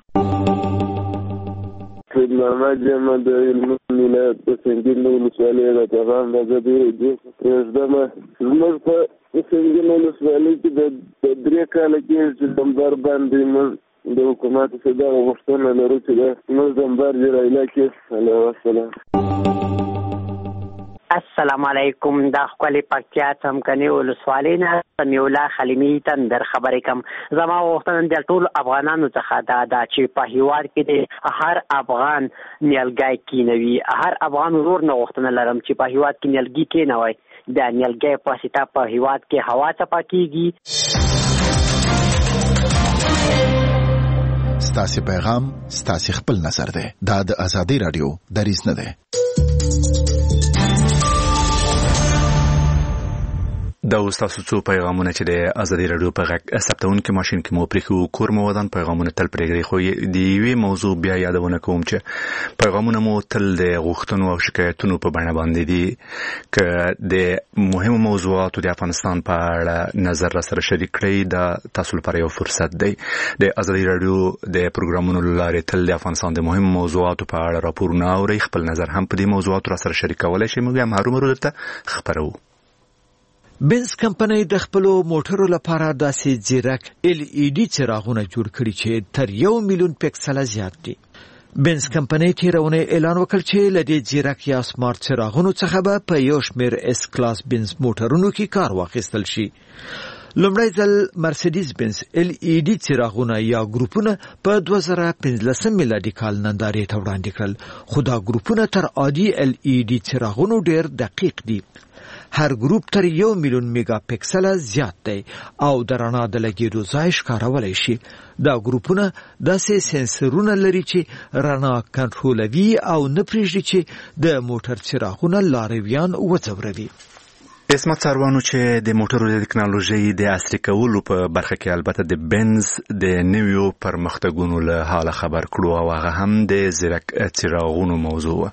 سید محمد جمال د علم ملت په سنگین ولسوالۍ د پیغام د ازادۍ د پرېږدمه. زموږ په سنگین ولسوالۍ کې د درې کاله کې چې دمبر باندې موږ د حکومت څخه دغه غوښتنه لرو چې د موږ دمبر جوړایله کې علیه السلام. السلام علیکم. د ښکلې پکتیا څمکني ولسوالۍ نه سمیع الله خلیمي تندر خبرې کوم. زما غوښتنه د ټولو افغانانو څخه دا ده چې په هیواد کې د هر افغان نیالګی کینوي. هر افغان ورور نه غوښتنه لرم چې په هیواد کې نیالګي کینوي. د نیالګي په واسطه په هیواد کې هوا صفا کیږي. ستاسو پیغام ستاسو خپل نظر دی. دا د ازادي رادیو دریځ نه دی. دا تاسو څو پیغامونه چې د ازادي رادیو په غږ ثبتونکو ماشين کې مو پرېښو کور مو ودان پیغامونه تل پرېږدي. خو د یوې موضوع بیا یادونه کوم چې پیغامونه مو تل د غوښتنو او شکایتونو په بڼه باندې دي. که د مهمو موضوعاتو د افغانستان په اړه نظر را سره شریک کړئ دا تاسو لپاره یو فرصت دی. د ازادي رادیو د پروګرامونو لارې تل د افغانستان د مهمو موضوعاتو په اړه راپورونه اورئ. خپل نظر هم په دې موضوعاتو را سره شریک کولای شئ. موږ هم هرومرو درته خبرو. بنز کمپنۍ د خپل موټرو لپاره داسې ځیرک ال ای ډي څراغونه جوړ کړي چې تر یو میلیون پکسله زیات دي. بنز کمپنۍ تیرونه اعلان وکړ چې لدې ځیرک یا سمارټ څراغونو څخه به په یو شمېر اس کلاس بنز موټرونو کې کار واخیستل شي. لومړی ځل مرسیډیز بنز ال ای ډي څراغونه یا ګروپونه په دوه زره پنځلسم میلادي کال نندارې ته وړاندې کړل. خو دا ګروپونه تر عادي ال ای ډي څراغونو ډېر دقیق دي. هر ګروپ تر یو میلیون میگا پکسل زیات دی او د رڼا د لګیدو ځای ښکارولای شي. دا ګروپونه داسې سنسرونه لري چې رڼا کنټرولوي او نه پرېږدي چې د موټر څراغونه لارویان وځوروي. اسمت سروانو چې د موټرو د ټکنالوژي د عصري کولو په برخه کې البته د بنز د نویو پرمختګونو له حاله خبر کړو او هغه هم د زیرک څراغونو موضوع.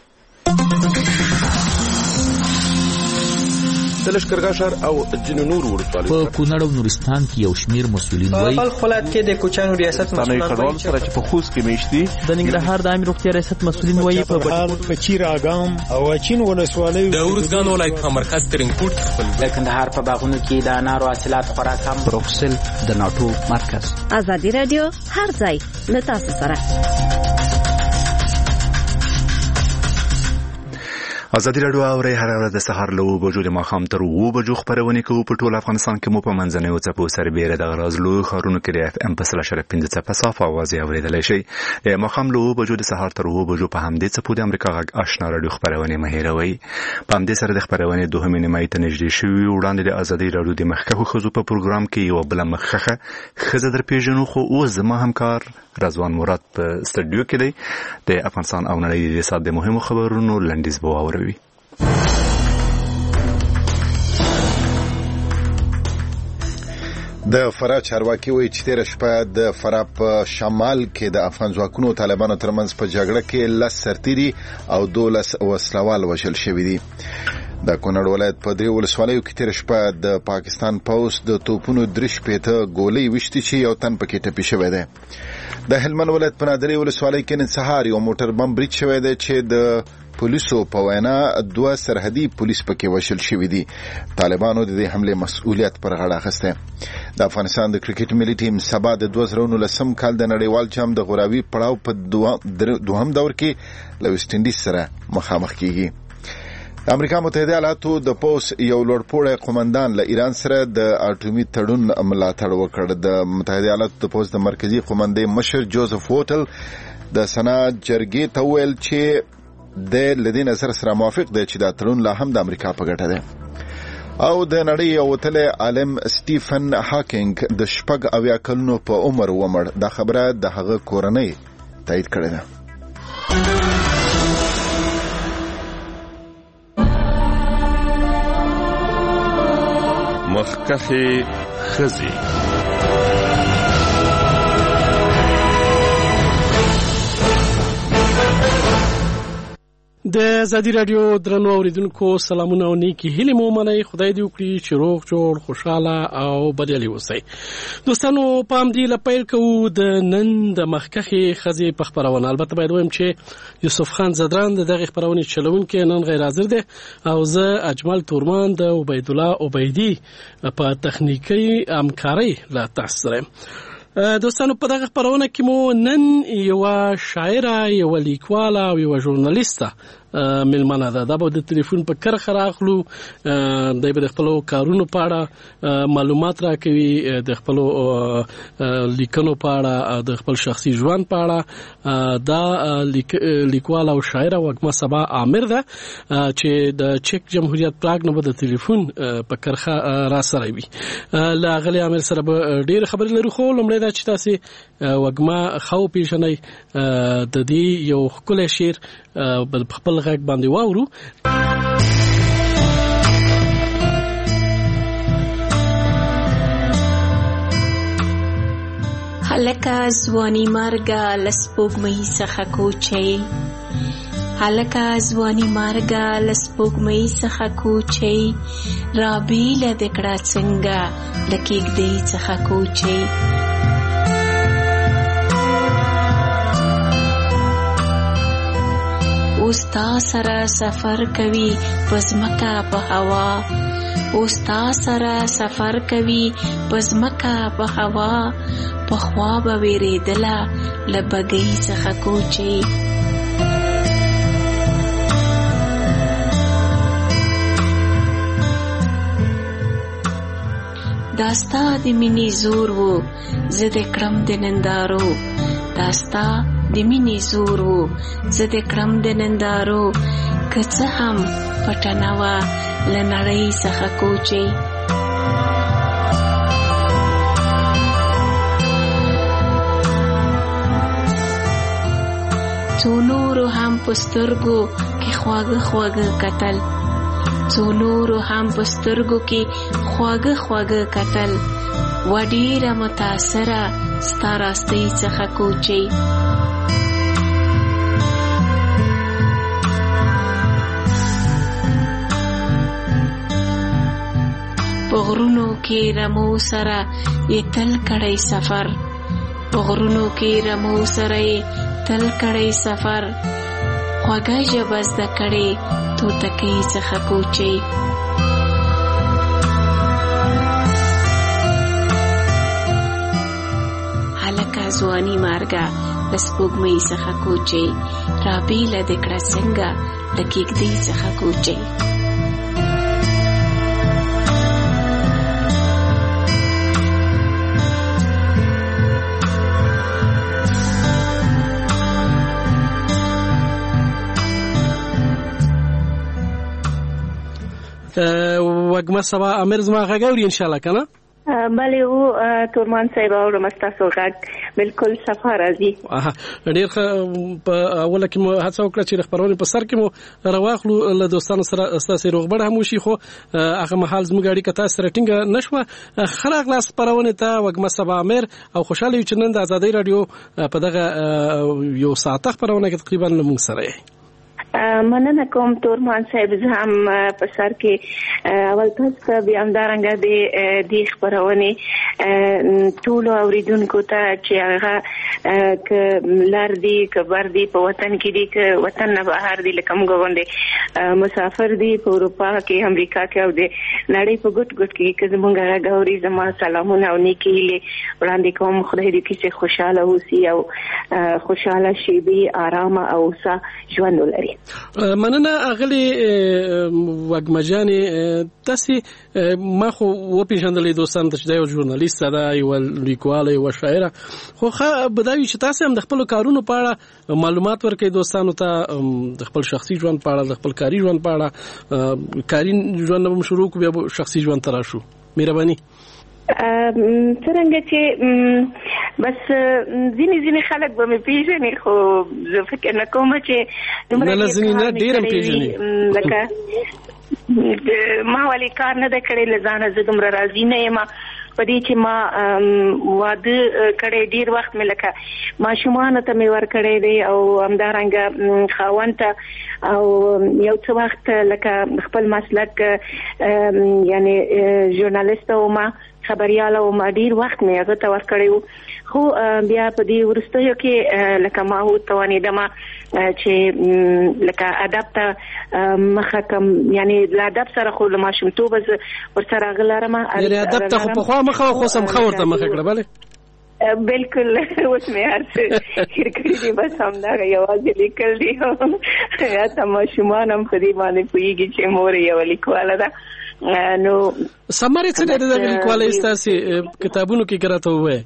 د لښکرګاه ښار او ځینو نورو ولسوالیو په کونړ او نورستان کې یو شمیر مسؤلین وایي په خپل ولایت کې د کوچانو ریاست مسؤلین وایي چې په خوست کې میشتي د ننګرهار د عامه روغتیا ریاست مسؤلین وایي په بهار په چیر اګام او اچین ولسوالیو د ارزګان ولایت په مرکز ترینکوټ خپل د کندهار په باغونو کې د انارو حاصلات خورا کم. بروکسل د ناټو مرکز. ازادي رادیو هر ځای له تاسو سره. ازادي راډیو اوري هر ورځ د سهار له اوه بجو د ماښام تر اوه بجو خبرونه کوي په ټول افغانستان کې. مو په منځنیو څپو سربېره د غراز لوی ښارونو کې د اف ام په سل اشاریه پنځه څپه صاف اواز اورېدلی شي. د ماښام له اوه بجو د سهار تر اوه بجو په همدې څپو د امریکا غږ آشنا راډیو خبرونه مه هېروئ. په همدې سره د خبرونې دوهمې نیمایي ته نږدې شوي. وړاندې د ازادي راډیو د مخکښو ښځو په پروګرام کې یوه بله مخکښه ښځه در پېژنو، خو اوس زما همکار رضوان مراد په سټډیو کې دی. د افغانستان او نړۍ د ساعت د مهمو خبرونو لنډیز به واوروي. د فراه چارواکي وایي چې تېره شپه د فراه په شمال کې د افغان ځواکونو او طالبانو ترمنځ په جګړه کې لس سرتیري او دولس وسلوال وژل شوي دي. د کونړ ولایت په درې ولسوالیو کې تېره شپه د پاکستان پوځ د توپونو درې شپېته ګولۍ ویشتې چې یو تن پکې ټپي شوی دی. د هلمند ولایت په نادرې ولسوالۍ کې نن سهار یو موټر بم برید شوی دی چې د پولیسو په وینا دوه سرحدي پولیس پکې وژل شوي دي. طالبانو د دې حملې مسؤلیت پر غاړه اخیستی. د افغانستان د کرکټ ملي ټیم سبا د دوه زره نولسم کال د نړیوال جام د غوراوي پړاو په دوهم دور کې له ویسټ انډیز سره مخامخ کیږي. د امریکا متحده ایالاتو د پوس یو لوړپوړی قومندان له ایران سره د اټومي تړون ملاتړ وکړ. د متحده ایالاتو د پوس د مرکزی قومندې مشر جوزف ووټل د سنا جرګې ته وویل چې د لدې نظر سره موافق دی چې دا تړون لا هم د امریکا په ګټه دی. او د نړۍ یو وتلی عالم سټیفن هاکینګ د شپږ اویا کلونو په عمر ومړ. دا خبره د هغه کورنۍ تایید کړې ده. مخکښې ښځې. د ازادي راډیو درنو اوریدونکو سلامونه او نیکی هیلې مو منئ. خدای دې وکړي چې روغ جوړ خوشاله او بریالي اوسئ. دوستانو پام دې لپاره کوو د نن د مخکښې ښځې په خبرونه. البته باید وایم چې یوسف خان زدران دغه خبرونه چلونکي نن غیر حاضر دی او زه اجمل تورمان د عبید الله عبیدی په تخنیکی همکاري لا تاسو سره. دوستانو په دغه خبرونه کې مو نن یو شاعره، یو لیکواله او یو ژورنالیسته ملمنه ده. دا به د ټلیفون په کرخه راخلو. د به خپل کارونو په اړه معلومات راکوي، د خپل لیکنو په اړه، د خپل شخصي ژوند په اړه. دا لیکواله او شاعره وګما سبا عامر ده چې د چک جمهوریت پراګ نه د ټلیفون په کرخه را سره وي. لا غلی عامر سره به ډیر خبرې لرو. خو لمړی دا چې تاسو وګما خو پیژنئ د دې یو خپل شعر په خپل غږ باندې واورو. هلکه ځواني مرګه لسپوږمۍ څخه کوچی، هلکه ځواني مرګه لسپوږمۍ څخه کوچی، رابیله د کړه څنګه لکېږدۍ څخه کوچی. اوس تا سره سفر کوي پزمکه په هوا، اوس تا سره سفر کوي پزمکه په هوا، په خوا به ویریدله له بګۍ څخه کوچی. داستا د مینې زور وو زه د کړم د نندارو، داستا د مینې زور وو زه د کړم د نندارو، که څه هم پټه نه وه له نړۍ څخه کوچی. څو نورو هم په سترګو کې خواږه خواږه کتل، څو نورو هم په سترګو کې خواږه خواږه کتل، و ډېره متاثره ستا راستۍ څخه کوچی. په غرونو کې رمو سره یې تل کړی سفر، په غرونو کې رمو سره یې تل کړی سفر، خوږه ژبه زده کړې توتکۍ څخه کوچی. هلکه ځواني مرګه له سپوږمۍ څخه کوچی، رابیله د کړه څنګه له کېږدۍ څخه کوچې. وګمه سبا امیر زما غږ اوري ان شاء الله کنه؟ بله او تورمان صاحب اورم ستاسو غږ بالکل صفا راځي. ډېر ښه. په اوله کې مو هڅه وکړه چې د خپرونې په سر کې مو راواخلو له دوستانو سره ستاسې روغبړ هم وشي، خو هغه مهال زموږ اړیکه تاسو سره ټینګه نه شوه. ښه راغلاست خپرونې ته وګمه سبا امیر، او خوشحاله یو چې نن د ازادۍ راډیو په دغه یو ساعته خپرونه کې تقریبا له موږ سره یې. مننه کوم تورمان صاحب. زه هم په سر کې اول تاسو ته بیا همدارنګه د دې خپرونې ټولو اوریدونکو ته چې هغه که لار دي که بر دي په وطن کې دي که وطن نه بهر دي لکه موږ غوندې مسافر دي په اروپا کې امریکا کې او د نړۍ په ګوټ ګوټ کې که زموږ غږ اوري زما سلامونه او نیکې هیلې وړاندې کوم. خدای دې کړي چې خوشحاله اوسي او خوشحاله شیبې آرامه او هوسا ژوند ولري. مننه اغلی وګمه جانې. تاسې ما خو وپېژندلې دوستان ته چې دا یو ژورنالیست ده، یوه لیکواله، یوه شاعره، خو ښه به دا وي چې تاسې هم د خپلو کارونو په اړه معلومات ورکوئ دوستانو ته، د خپل شخصي ژوند په اړه، د خپل کاري ژوند په اړه. کاري ژوند به شروع کړو، بیا به شخصي ژوند ته راشو. مهرباني. څرنګه چې بس ځینې ځینې خلک به مې پیژني، خو زه فکر نه کوم چې نه نه ځینې نه ډېر هم پیژني. لکه ما ولې کار نه ده کړی له ځانه، زه دومره راضي نه یم په دې چې ما واده کړی. ډېر وخت مې لکه ماشومانو ته مې ورکړی دی او همدارنګه خاوند ته، او یو څه وخت لکه خپل مسلک یعنی ژورنالیست وم، خبرياله او ما ډیر وخت مې هغه ته ورکړی وو. خو بیا په دې وروستیو کې لکه ما وتوانېدم چې لکه ادب ته مخه کم، یعنی له ادب سره خو له ماشومتوبه ورسره غلرم. یعنی ادب ته خو پخوا مخه خو سم خو ورته مخه کړه. بله بالکل اوس مې هر څه هېر کړي دي، بس همدغه یوازې لیکل دي. حتی ماشومان هم په دې باندې پوهېږي چې مور یوه لیکواله ده. نو سمارې څه دی د دغه لیکوالۍ ستاسې کتابونو کې که راته ووایې؟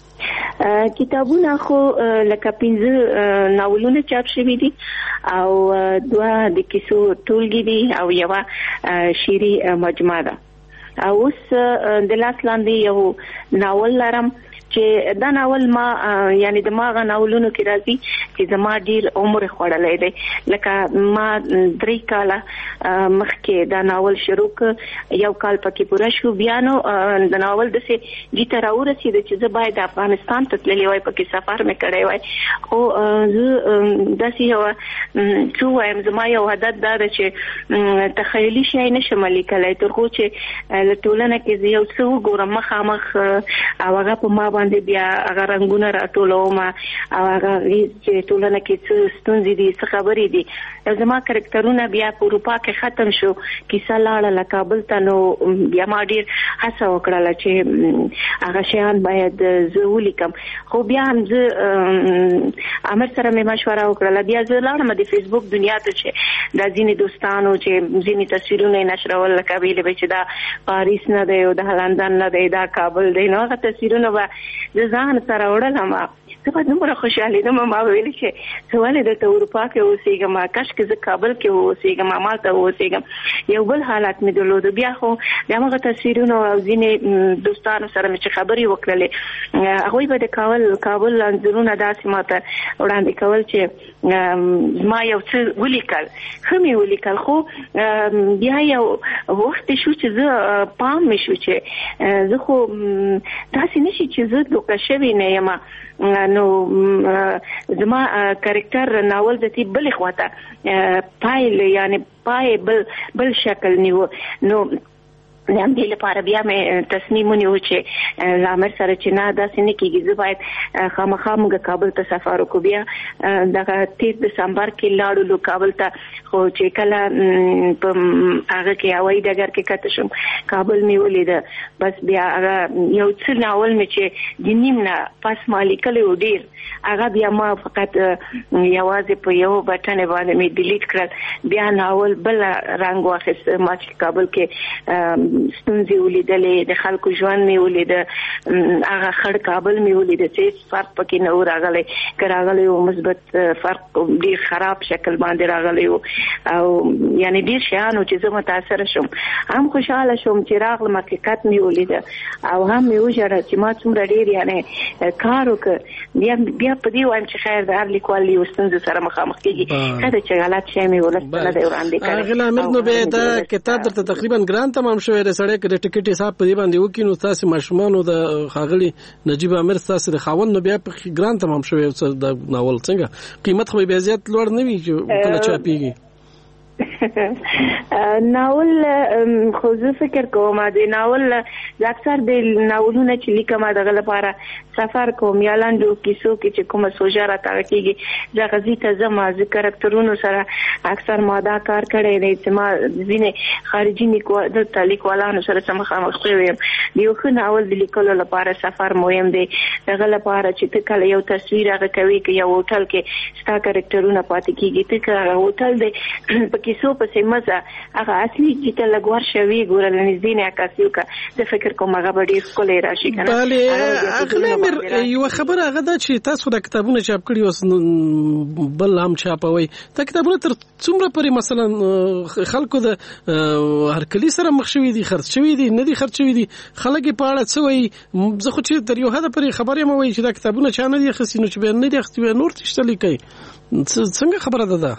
کتابونه خو لکه پنځه ناولونه چاپ شوي دي او دوه د کیسو ټولګي دي او یوه شعري مجموعه ده. اوس د لاس لاندې یو ناول لرم چې دا ناول ما یعنی د ما غا ناولونو کې راځي چې زما ډیر عمر خوړلې دی. لکه ما درې کاله مخکې دا ناول شروع ک، یو کال پکې پوره شو، بیا نو د ناول دسه جته راورسید چې زه باید افغانستان ته تللی وای، پکې سفر مې کړی وای. خو زه داسې یو څو وایم، زما یو عادت دا ده چې تخیلي شی نشم لیکلی تر څو چې له ټولنه کې زه یو څه وګورم مخامخ او هغه په ما باندې بیا هغه رنګونه راټولوم او هغه چې ټولنه کې څه ستونزې دي، څه خبرې دي. زما کرکټرونه بیا په اروپا کې ختم شو، کیسه لاړه له کابل ته. نو بیا ما ډېر هڅه وکړله چې هغه شیان باید زه ولیکم. خو بیا هم زه امر سره مې مشوره وکړله، بیا زه لاړم د فیسبوک دنیا ته چې دا ځینې دوستانو چې ځینې تصویرونه یې نشرول، لکه ویلې به چې دا پاریس نه دی او دا لندن نه دی، دا کابل دی. نو هغه تصویرونه به زه ځان سره وړلم. زه به دومره خوشحالېدم، ما به ویلې چې زه ولې دلته اروپا کې اوسېږم، کاشکې زه کابل کې اوسېږم، همالته اوسېږم. یو بل حالت مې درلود. بیا خو د همغه تصویرونو او ځینې دوستانو سره مې چې خبرې وکړلې، هغوی به د کابل کابل انځورونه داسې ماته وړاندې کول چې ما یو څه ولیکل، ښه مې ولیکل. خو بیا یو وخت شو چې زه پام مې شو چې زه خو داسې نشي چې زه دوکه شوې نه یم. نو زما کرکټر ناول د تی بلې خواته پایل یعنی پای بل بل شکل نیو. نو هم دې لپاره بیا مې تصمیم ونیو چې لامر سره چې نه داسې نه کېږي، زه باید خامخا موږ کابل ته سفر وکړو. بیا دغه تیر دسمبر کې لاړو کابل ته، خو چې کله په هغه کې هوایي ډګر کې کته شم کابل مې ولیده. بس بیا هغه یو څه ناول مې چې د نیم نه پس ما لیکلی و ډېر هغه بیا ما فقط یوازې په یو بټن باندې می ډیلیټ کړل بیا ناول بل رنگ واخیست ما چې کابل کې ستونزې ولیدلې د خلکو ژوند می ولید هغه خړ کابل می ولید چې فرق پکې نه راغلی کراغلی او مثبت فرق ډیر خراب شکل باندې راغلی او یعنی ډیر شیانو چې زه متاثر شوم هم خوشاله شوم چې راغلم حقیقت می ولید او هم می وژړل چې ما څومره ډیر یعنی کار وکړ بیا بیا په دې وایم چې خیر د هر لیکوال یو ستونزې سره مخامخ کېږي کله چې غلط شی می ولستنه دی وړاندې کړی هغه لامل نو به دا کتاب درته تقریبا ګران تمام شوی دی سړی کړي ټیکټ حساب په دې باندې وکړي نو تاسو ماشومان د خاغلی نجیب امیر تاسو د خاون نو بیا په ګران تمام شوی د ناول څنګه قیمت خو به زیات لوړ نه وي چې کله چاپیږي ناول خو زه فکر کوم د ناول اکثر د ناولونو چې لیکم دغه لپاره سفر کوم یا لاندو کیسو کې چې کومه سوژه راته کېږي دا غزي ته زما د کاراکټرونو سره اکثر ما دا کار کړی دی چې ما ځینې خارجي د لیکوالانو سره سم مخامخ شوی یم یو ښه ناول د لیکلو لپاره سفر مهم دی دغه لپاره چې ته کله یو تصویر هغه کوي که یو هوټل کې ستا کاراکټرونه پاتې کېږي ته که هغه هوټل دی کیسو پسې مزه هغه اصلي چې ته لګور شوی ګورل نږدې نه عکاسي وکړه زه فکر کوم هغه به ډېر ښکلی راشي که نه بله اغلی امیر یوه خبره هغه ده چې تاسو دا کتابونه چاپ کړي اوس بل هم چاپوئ دا کتابونه تر څومره پورې مثلا خلکو د هرکلي سره مخ شوي دي خرڅ شوي دي نه دي خرڅ شوي دي خلک یې په اړه څه وایي زه خو چې تر یو حده پورې خبر یم وایي چې دا کتابونه چا نه دي اخیستي نو چې بیا نه دي اخیستي بیا نور څه شته لیکئ څنګه خبره ده ده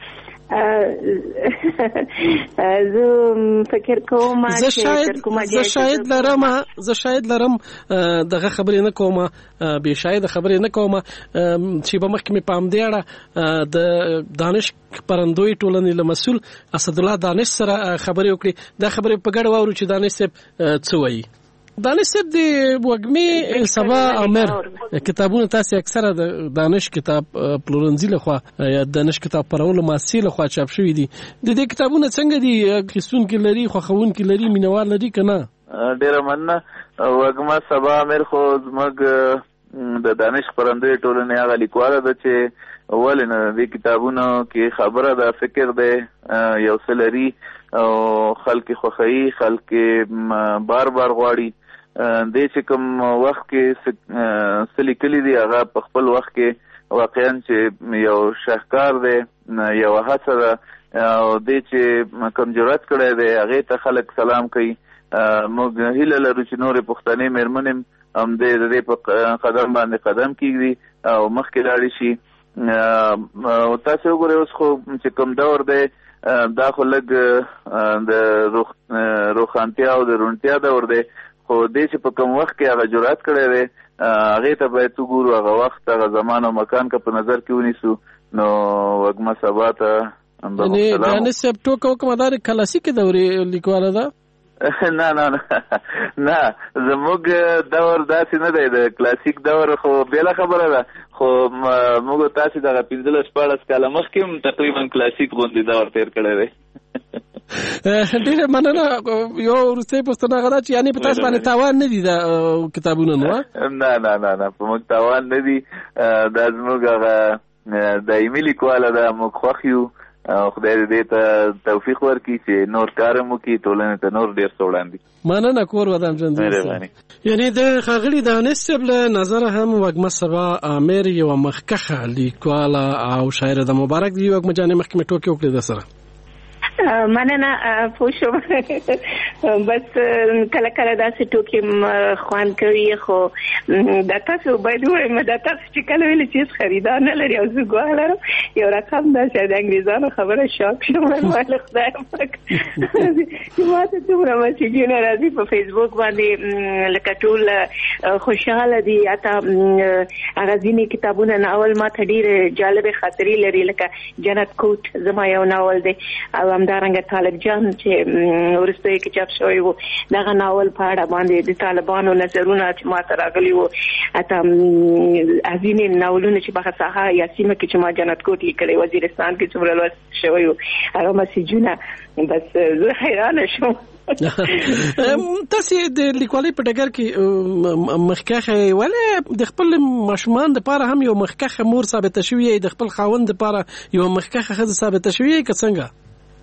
زه فکر کوم زه شاید زه شاید لرم زه شاید لرم دغه خبرې نه کوم به شاید خبرې نه کوم چې په مخکې مې پام دی اړه د دانش پرندوی ټولنې له مسؤل اسد الله دانش سره خبرې وکړي دا خبرې په ګډه واورو چې دانش صاحب څه وایي دانش صاحب د وګمې سبا امر کتابونه تاسو اکثره د دانش کتاب پلورنځي لخوا یا دانش کتاب پرولو مؤسسې لخوا چاپ شوی دي د دې کتابونه څنګه دي کیسونکي لري خو خوونکي لري مینوال لري کنه ډیره مننه وګمه سبا امر خو زموږ د دانش پرندوی ټولنې هغه لیکواله ده چې ولنه د کتابونو کې خبره د فکر ده یو سلری او خلک خوخی خلک بار بار غواړي د چې کوم وخت کې سلی کلی دی هغه په خپل وخت کې واقعا چې یو شاهکار دی یو هڅه ده او د چې کوم جرأت کړی دی هغه ته خلک سلام کوي موږ هیله لرو چې نورې پښتنې مېرمنې هم د دې په قدم باندې قدم کېږدي او مخکې لاړې شي تاسو وګورئ اوس خو چې کوم دور دی دا خو لږ د روښانتیا او د روڼتیا دور دی خو دې چې په کوم وخت کې هغه جرأت کړی دی هغې ته باید وګورو هغه وخت هغه زمان او مکان که په نظر کې ونیسو نو وږمه سبا ته یعنې دانش صاحب ټوکه وکړمه دا د کلاسیکې دورې لیکواله ده نه نه نه زموږ دور داسې نه دی د کلاسیک دور خو بېله خبره ده خو موږ تاسې دغه پنځلس شپاړس کاله مخکې هم تقریبا کلاسیک غوندې دور تېر کړی دی ډېره مننه یو وروستۍ پوښتنه هغه ده چې یعنې په تاسو باندې تاوان نه دي دا کتابونه نو نه نه نه نه په موږ تاوان نه دي دا زموږ هغه دایمي لیکواله ده موږ خوښ یو خدای دې ته توفیق ورکړي چې نور کار هم وکړي ټولنې ته نور ډېر څه وړاندې مننه کور ودان ژوند یعنې د ښاغلي دانش صاحب له نظره هم وږمه سبا امیر یوه مخکښه لیکواله او شاعره ده مبارک دي وږمه جانې مخکې مې ټوکې وکړې ده سره مننه پوه شوم بس کله کله داسې ټوکې خوند کوي خو دا تاسو باید ووایم دا تاسو چې کله ویلې چې هېڅ خریدار نه لري او زه ګواه لرم یو رقم داسې د انګریزانو خبره شاک شوم واله خدای پاک چې ما ته څومره مسیجونه راځي په فیسبوک باندې لکه ټول خوشحاله دي حتی هغه ځینې کتابونه ناول ما ته ډېرې جالبې خاطرې لري لکه جنت کوټ زما یو ناول دی او همدارنګه طالب جان چې وروسته کې چاپ شوی و دغه ناول په اړه باندې د طالبانو نظرونه چې ما ته راغلي وو حتی ځینې ناولونه چې په ساحه یا سیمه کې چې ما جنت کوټ لیکلی وزیرستان کې څومره لوست شوی و هغه مسیجونه بس زه حیرانه شوم تاسو د لیکوالۍ په ډګر کې مخکخه ولې د خپل ماشومان لپاره هم یو مخکخه مور ثابت شوی د خپل خاوند لپاره یو مخکخه خزه ثابت شوی که څنګه؟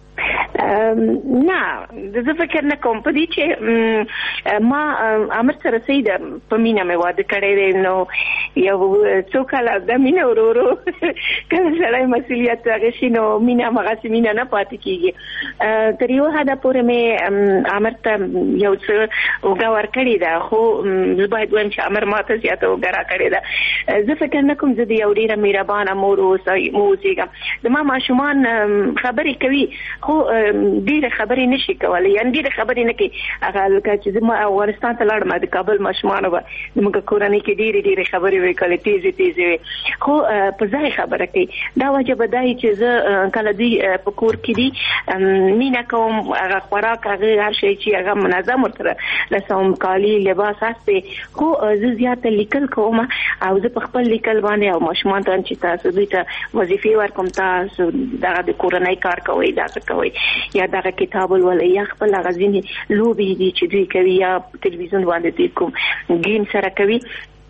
نه زه فکر نه کوم په دې چې ما امر سره سید په مینا مې واده کړی دی نو یو څو کاله د مینا ورورو کله سړی مسؤلیت غشي نو مینا مغه مینا نه پاتې کیږي تر یو حد پورې مې امر ته یو څه وګور کړی دا خو زه باید وایم چې امر ماته زیاته وګرا کړی دا زه فکر نه کوم زه د یو ډیره مهربانه مور اوسېږم زما ماشومان خبرې کوي خو ډیره خبرې نشي کولای یعنی ډیره خبرې نه کوي هغه لکه چې زما افغانستان ته لاړم د کابل ماشومان و موږ کورنۍ کې ډیره ډیره خبرې وکړې تیزه تیزه خو په ځای خبره کوي دا وجه بدای چې زه کله دی په کور کې دی مینا کوم هغه خوراک هغه هر شی چې هغه منظم ورته لسوم کالی لباس هسته خو زه زیات لیکل کوم او زه په خپل لیکل باندې او ماشومان ته چې تاسو دوی ته وظیفې ورکوم تاسو دغه د کورنۍ کار کوي دا کوي یا دغه کتاب ول یا خپل غزيني لوبي دي چې دوی کوي یا تلویزیون باندې دي کوم گیم سره کوي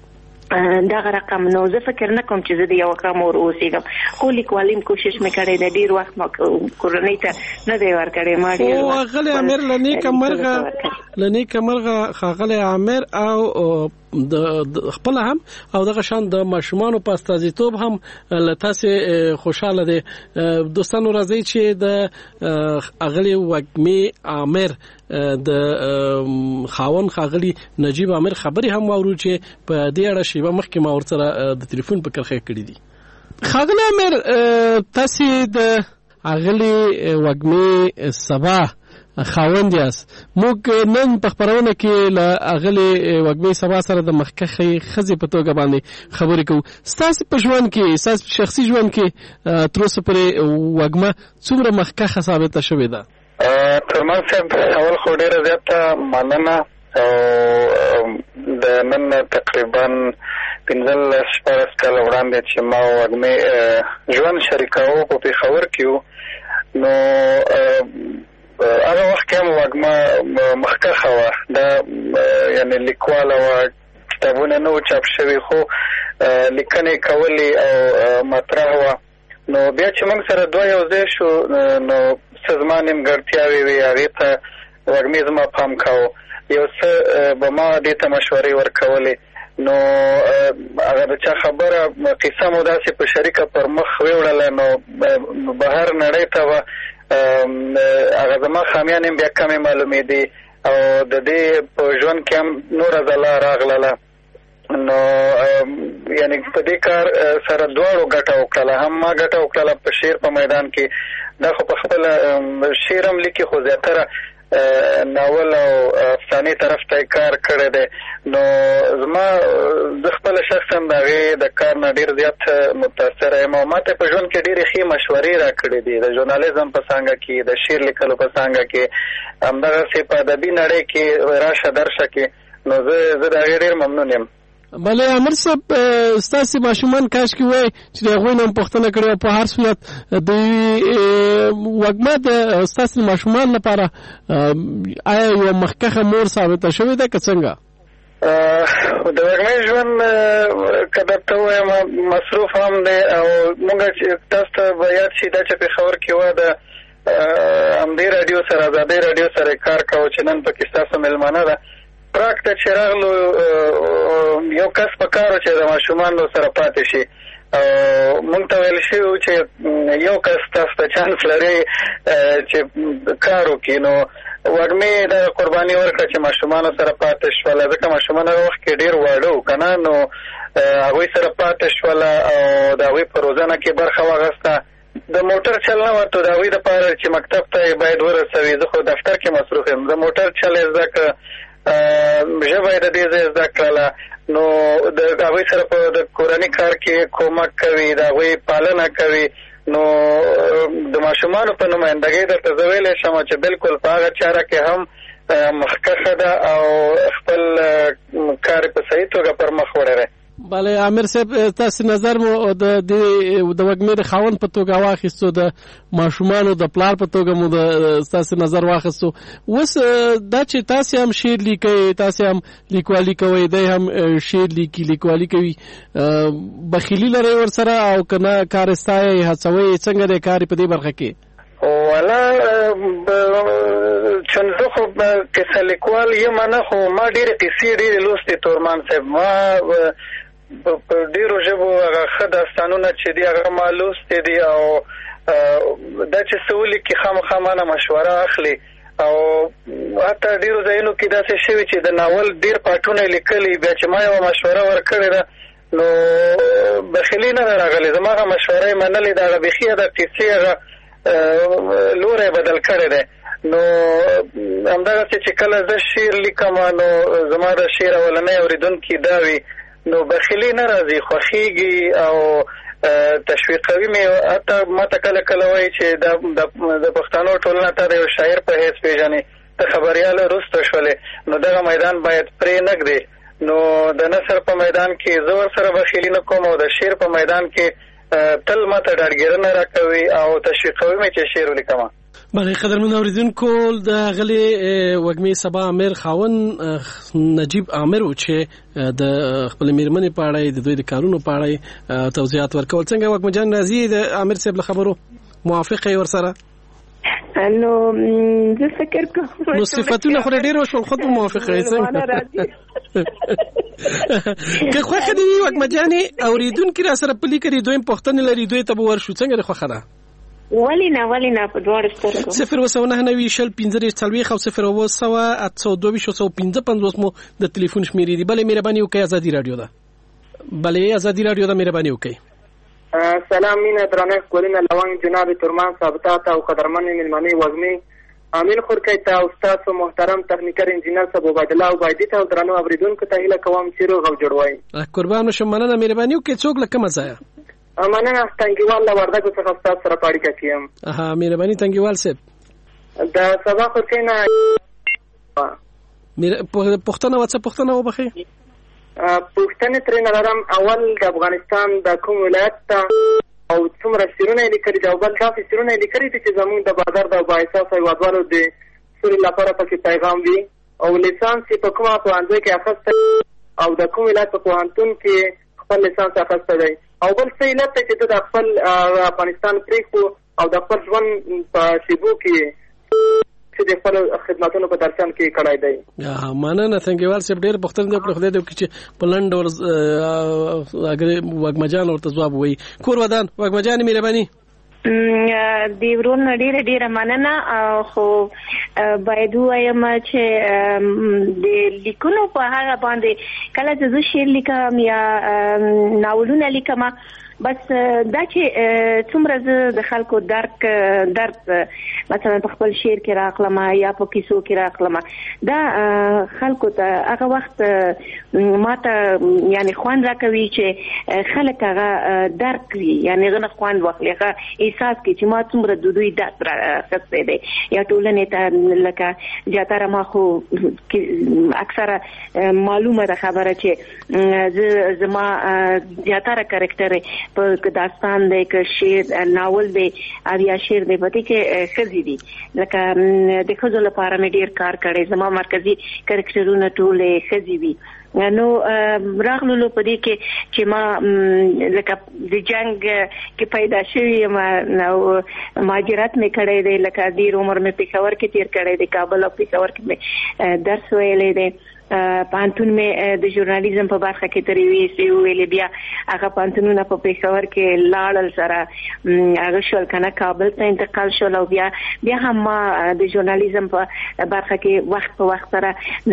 دغه رقم نو زه فکر نه کوم چې زه د یو کم اور اوسېږم خو لیکوالیم کوشش مې کړی د ډیر وخت ما کورنۍ ته نه دی ورکړی ما ډیر او غلی امیر لنی کمرغه لنی کمرغه خاغلی امیر او د خپل هم او دغه شان د ماشومان په استازیتوب هم لته خوشاله دي دوستانو راځي چې د اغلی وګمی امیر د خاون خاغلی نجیب امیر خبري هم وورو چې په دې اړه شیبه مخکې ما ورسره د ټلیفون په کرخه کړی دي خاغلی امیر تاسو د اغلی وګمی سبا خاوند یاست موږ نن په خبرونه کې ل اغلی وګمې سبا سره د مخکخه خزي په توګه باندې خبرې کوو ستاسو په ژوند کې ستاسو شخصي ژوند کې تر اوسه پورې وګمه څومره مخکخه ثابته شوې ده ترمن صاحب اول خو ډیره زیاته مننه او د نن تقریبا پنځه شپږ کال وړاندې چې ما وګمې ژوند شریکاو په پیښور کې نو هغه وخت هم وګما مخکخه وه دا یعنی لیکواله وه کتابونه نه و چاپ شوي خو لیکنې کولې او مطرح وه نو بیا چې موږ سره دوه یو ځای شو نو څه زما نیمګړتیاوې وې هغې ته وګمې زما پام کاوه یو څه به ما دې ته مشورې ورکولې نو هغه د چا خبره قصه مو داسې په شریکه پر مخ ویوړله نو بهر نړۍ ته به هغه زما خامیان هم بیا کمې معلومېدې او د دې په ژوند کې هم نوره ځلا راغلله نو یعنی په دې کار سره دواړو ګټه وکړله هم ما ګټه وکړله په شعر په میدان کې دا خو په خپله شعر هم لیکي خو زیاتره ناول او افسانې طرف ته کار کړی دی نو زما زه خپله شخصا د هغې د کار نه ډېر زیات متاثره یم او ما ته په ژوند کې ډېرې ښې مشورې راکړې دي د ژورنالیزم په څانګه کې د شعر لیکلو په څانګه کې همدغسې په ادبي نړۍ کې راشه درشه کې نو زه زه د هغې ډېر ممنون یم بله امر صاحب ستاسو ماشومان کاش کې وای چې هغوی نه پوښتنه کړې په هر صورت د وګما د ستاسو ماشومان لپاره آیا یو مخکخه مور ثابته شوې ده که څنګه د وګمې ژوند که درته ووایم مصروف هم دی او موږ چې تاسو ته به یاد شي دا چې پېښور کې وه د همدې راډیو سره ازادۍ راډیو سره کار کوو چې نن پکې ستاسو مېلمانه ده پراک ته چې راغلو یو کس په کار و چې د ماشومانو سره پاتې شي او موږ ته ویل شوي و چې یو کس تاسو ته چانس لري چې کار وکړي نو وګمې د قرباني ورکړه چې ماشومانو سره پاتې شوله ځکه ماشومان هغه وخت کې ډېر واړه وو که نه نو هغوی سره پاتې شوله او د هغوی په روزنه کې برخه واخیسته د موټر چل نه ورته د هغوی دپاره چې مکتب ته یې باید ورسوي زه خو دفتر کې مصروف یم د موټر چل یې زده کړه ژبه یې د دې ځای زده کړله نو د هغوی سره په د کورني کار کې کومک کوي د هغوی پالنه کوي نو د ماشومانو په نمایندګۍ درته زه ویلی شم چې بلکل په هغه چاره کې هم مخکښه ده او خپل کار په صحیح توګه پر مخ وړی دی بله عامر صاحب تاسو نظر مو د د وګمې د خاون په توګه واخیستو د ماشومان او د پلار په توګه مو د تاسو نظر واخیستو وس دا چې تاسو هم شعر لیکي تاسو هم لیکوالي کوي د هم شعر لیکي لیکوالي کوي بخیلی لري ور سره او کنه کارستای هڅوي څنګه د کار په دې برخه کې ولا چنځ خو کیسه لیکوال یم نه خو ما ډېر کیسې ډېر لوستې تورمان صاحب ما په ډیرو ژبو هغه ښه داستانونه چې دي هغه ما لوستي دي او دا چې څه ولیکي خامخا مانه مشوره اخلي او حتی ډیرو ځایونو کې داسې شوي چې د ناول ډېر پاټونه یې لیکلي بیا چې ما یوه مشوره ورکړې ده نو بخیلي نه ده راغلې زما هغه مشوره یې منلې ده هغه بیخي د کیسې هغه لوری بدل کړی دی نو همدغسې چې کله زه شعر لیکم نو زما د شعر اولنی اورېدونکي دا وي نو بخیلی نه راځي خوښیږي او تشویقوي مې حتی ماته کله کله وایي چې د پښتنو ټولنه ته د یو شاعر په حیث پېژنې ته خبریاله وروسته شولې نو دغه میدان باید پرې نه ږدې نو د نثر په میدان کې زه ورسره بخیلي نه کوم او د شعر په میدان کې تل ماته ډاډګیرنه راکوي او تشویقوي مې چې شعر ولیکم بله قدرمن اوریدونکو د غلي وګمې سبا امیر خاون نجیب عامر او چې د خپل میرمنې په اړه د دوی د کارونو په اړه توضیحات ورکول څنګه وګم جان راځي د امیر صاحب له خبرو موافقه ور سره نو زه فکر کوم نو صفاتونه خو ډېر وشول خود موافقه یې څنګه که خو خدي وګم جان اوریدونکو را سره پلی کړي دوی پښتنه لري دوی ته ور شو څنګه خو خره ولینا ولینا په دوړ سترګو صفر وسونه نه وی شل پنځه څلوي خو صفر وسوه اته دوه شو پنځه پنځوس مو د ټلیفون شمیرې دی بلې مهرباني وکړئ ازادي رادیو ده بلې ازادي رادیو ده مهرباني وکړئ سلام مینه درنه کولینه لوان جناب ترمان ثابتات او قدرمن ملمنی وزمي امین خورکای ته استاد محترم تخنیکر انجینر صاحب عبد الله عبیدی ته درنو اوریدونکو ته هیله کوم چې روغ او جوړوي قربان شم مننه مهرباني وکړئ څوک لکه مزایا مننه تنګیوال له وردګو څخه تاسو سره پاړی کیم اها مهرباني تنګیوال صاحب دا سبا خو کینا میر پښتنه واڅ پښتنه وبخي پښتنه تر نه لرم اول د افغانستان د کوم ولایت ته او څومره شیرونه لیکلي دا بل تاسو شیرونه لیکلي چې زموږ د بازار د بایساس ایوادوالو د سوري لپاره پکې پیغام وي او لیسانس په کومه پوهنځي کې اخیسته او د کوم ولایت په پوهنتون کې خپل لیسانس اخیسته دی او بل څه علت چې د خپل افغانستان پریکو او د خپل ژوند په شیبو کې چې د خپل خدماتونو په درشن کې کړای دی یا مننه څنګهوال سپ ډېر پښتون د خپل خدای د چې پلند ور اگر وګمجان ورته ځواب وي کور ودان وګمجان مهرباني دی ورون ډیره ډیره مننه خو باید وایم چې د لیکونو په هغه باندې کله چې زه شعر لیکم یا ناولونه لیکم بس دا چې څومره زه د خلکو درک درد مثلا په خپل شعر کې راغلم یا په کیسو کې راغلم دا خلکو ته هغه وخت ماته یعنی خوان راکوي چې خلک هغه درک کوي یعنی غن خوان واخلي هغه احساس کوي چې ما څومره د دوی درد راغسته دي یا ټولنې ته لکه زیاتره ما خو اکثره معلومه ده خبره چې زما زیاتره کریکټر په داستان دی که شعر ناول دی او یا شعر دی پتی کې خزي دي لکه د خزو لپاره مې ډیر کار کړی زما مرکزی کریکټرونه ټول خزي وي نو راغلو په دې کې چې ما لکه د جنگ کې پیدا شوی ما نو ماجرات مې کړی دی لکه ډیر عمر مې پېښور کې تیر کړی دی کابل او پېښور کې مې درس ویلی دی پانتون مې د ژورنالیزم په برخه کې ترې ویسې ویلې بیا هغه پانتونونه په پېښور کې لاړل سره هغه شول کنه کابل ته انتقال شول او بیا بیا هم ما د ژورنالیزم په برخه کې وخت په وخت سره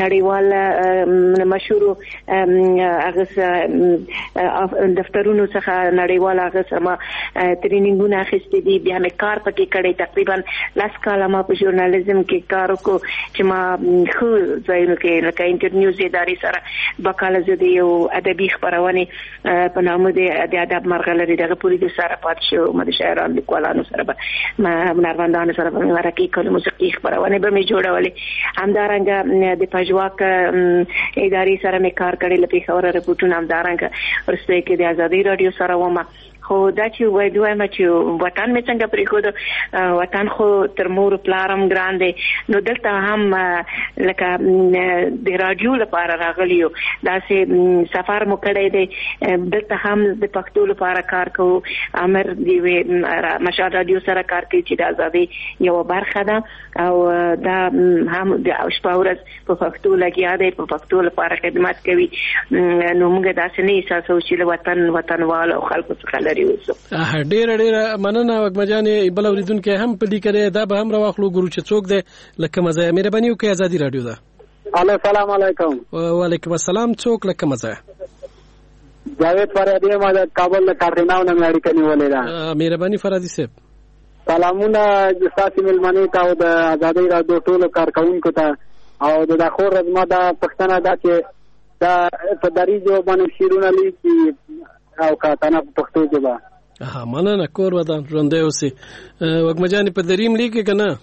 نړیوال مشهور هغه دفترونو څخه نړیوال هغه سره ما ټرینینګونه اخیستي دي، بیا مې کار پکې کړی. تقریبا لاس کاله ما په ژورنالیزم کې کار وکړو چې ما خو ځایونو کې لکه انټرنیوز ادارې سره دوه کاله زه د یو ادبي خپرونې په نامه د ادب مرغلرې دغه پوری د سره پات شو. ما د شاعرانو لیکوالانو سره به ما هنرمندانو سره به مرکې کول، موسیقي خپرونې به مې جوړولې. همدارنګه د پژواک ادارې سره مې کار کړی، لکه خبره رپورټونه. همدارنګه ورسته کې د آزادۍ رادیو سره ومه. خو دا چې وای دوی ما چې وطن مې څنګه پرې خو وطن خو تر مور پلارم ګران دی، نو دلته هم لکه د رادیو لپاره راغلیو، دا سه سفر مو کړی دی، دلته هم د پښتو لپاره کار کوو. امر دی مشال رادیو سره کار کوي چې د آزادۍ یو برخه ده، او دا هم د شپه ورځ په پښتو لګیا دی، په پښتو لپاره خدمت کوي. نو موږ داسې نه احساسو چې وطن وطنوال او خلکو څخه ډیر ډیر مننه وګمجانې. بل اوریدونکو هم په دې کې دا به هم راوخلو ګورو چې څوک دی لکه مزه. مهرباني وکړئ، آزادي رادیو ده. الو السلام علیکم. وعلیکم السلام. څوک لکه مزه؟ جاوید فرادی ما د کابل له کارتناو نه اړیکه نیولې ده. مهرباني فرادی صاحب. سلامونه جساسي ملمنې ته او د آزادي رادیو ټولو کارکونکو ته، او د داخور رزما دا پښتنه دا چې دا په دریجو باندې شیرونه لیکي او کاتنه په پښتو ژبه. ها مننه. کور ودان ژوندی اوسې. وګمجانې په دریم لیکي که نه؟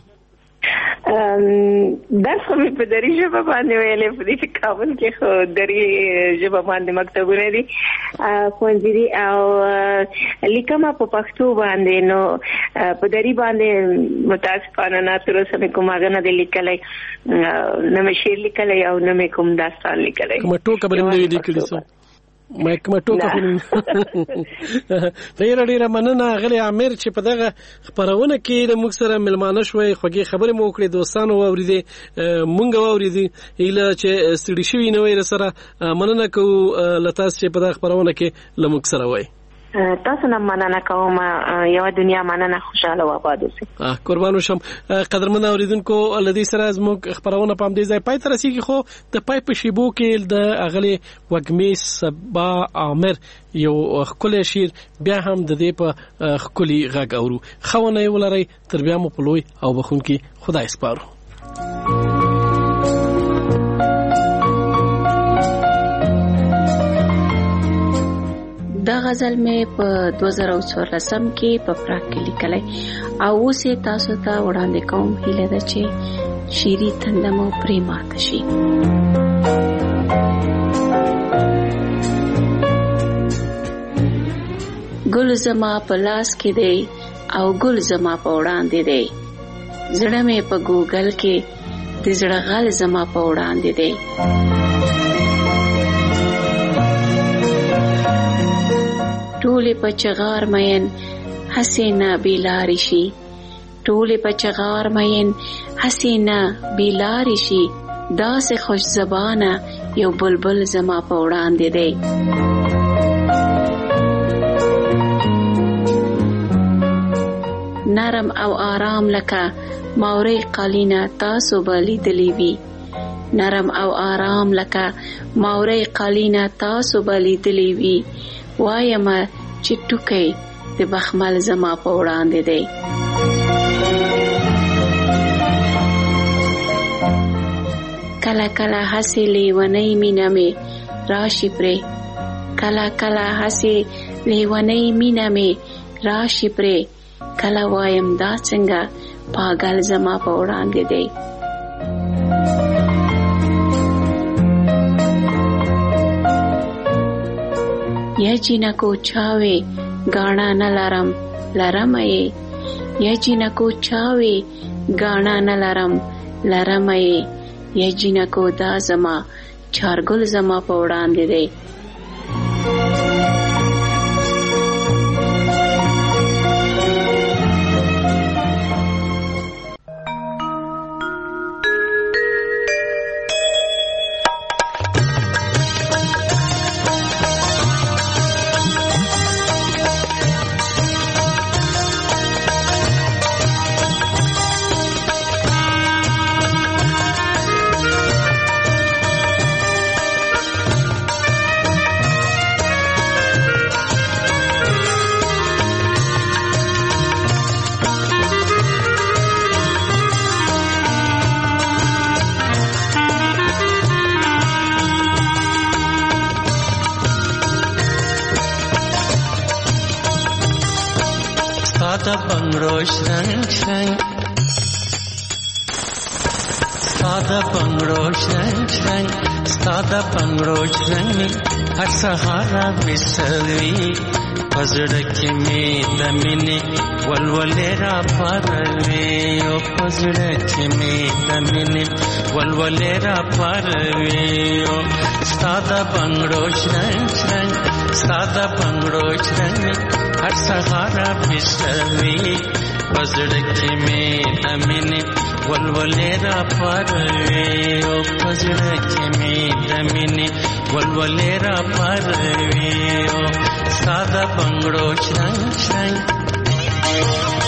درس خو مې په دري ژبه باندې ویلې، په دې کابل کې خو دري ژبه باندې مکتبونه دي، ښوونځي دي، او لیکمه په پښتو باندې. نو په دري باندې متاسفانه نه تر اوسه مې کوم هغه نه دی لیکلی، نه مې شعر لیکلی او نه مې کوم داستان لیکلی. کومه ټوکه به مې لیکلې څه ما کومه ټوکه خو ډېر ډېر مننه غلی عامر چې په دغه خبرونه کې د موږ سره ملمانه شوي، خوږې خبرې مو وکړې، دوستانو واورېدې، مونږ واورېدې. ایله چې ستړي شوي نه وي سره مننه کوو له تاسو چې په دغه خبرونه کې له موږ سره وای. تاسو نه مننه کوم، یو دنیا مننه، خوشاله و آباد اوسئ. قربان شم. قدرمن اوریدونکو، لدی سره زموږ خبرونه پام دی ځای پای ته رسیږي، خو د پای په شیبو کې د اغلی وګمی صبا عامر یو خولي شیر بیا هم د دې په خولي غږ اورو. خونه ولري تر بیا مو په لوی او بخون کې خدای سپارو. دا غزل مې په دوه زره څوارلسم کې په پراګ کې لیکلی، او اوس یې تاسو ته وړاندې کوم. هیله ده چې شیري تنده مو پرې ماته شي. ګل زما په لاس کې دی او ګل زما په وړاندې دی، زړه مې په ګوګل کې د زړه غل زما په وړاندې دی. ټولې په چغار مین حسینا بیلاری شي، ټولې په چغار مین حسینا بیلاری شي، داسې خوش زبانه یو بلبل زما په وړاندې دی. نرم او آرام لکه ماوري قالینه تاسو به لیدلی وي، نرم او آرام لکه ماوري قالینه تاسو به لیدلی وي، وایم چې ټوکې د بخمل زما په وړاندې دی. کله کله هسې لیونۍ مینه مې راشي پرې، کله کله هسې لیونۍ مینه مې راشي پرې، کله وایم دا څنګه پاگل زما په وړاندې دی. یا جنکو چاوي غانا نه لرم لرم یې، یا جنکو چاوي غانا نه لرم لرم یې، یا جنکو دا زما چارګل زما په وړاندې دی. ساده بنگړو شرنګ شرنګ ساده بنگړو شرنګ شرنګ ساده بنگړو شرنګ هر سهار وسوي پزړه کې مې د مینې ولولې را پاروي او پزړه کې مې د مینې ولولې را پاروي او ساده بنگړو شرنګ شرنګ ساده بنگړو شرنګ هر سهار وسوي پزړه کې مې د مینې ولولې را پاروي او پزړه کې مې د مینې ولولې را پاروي او ساده بنگړو شرنګ شرنګ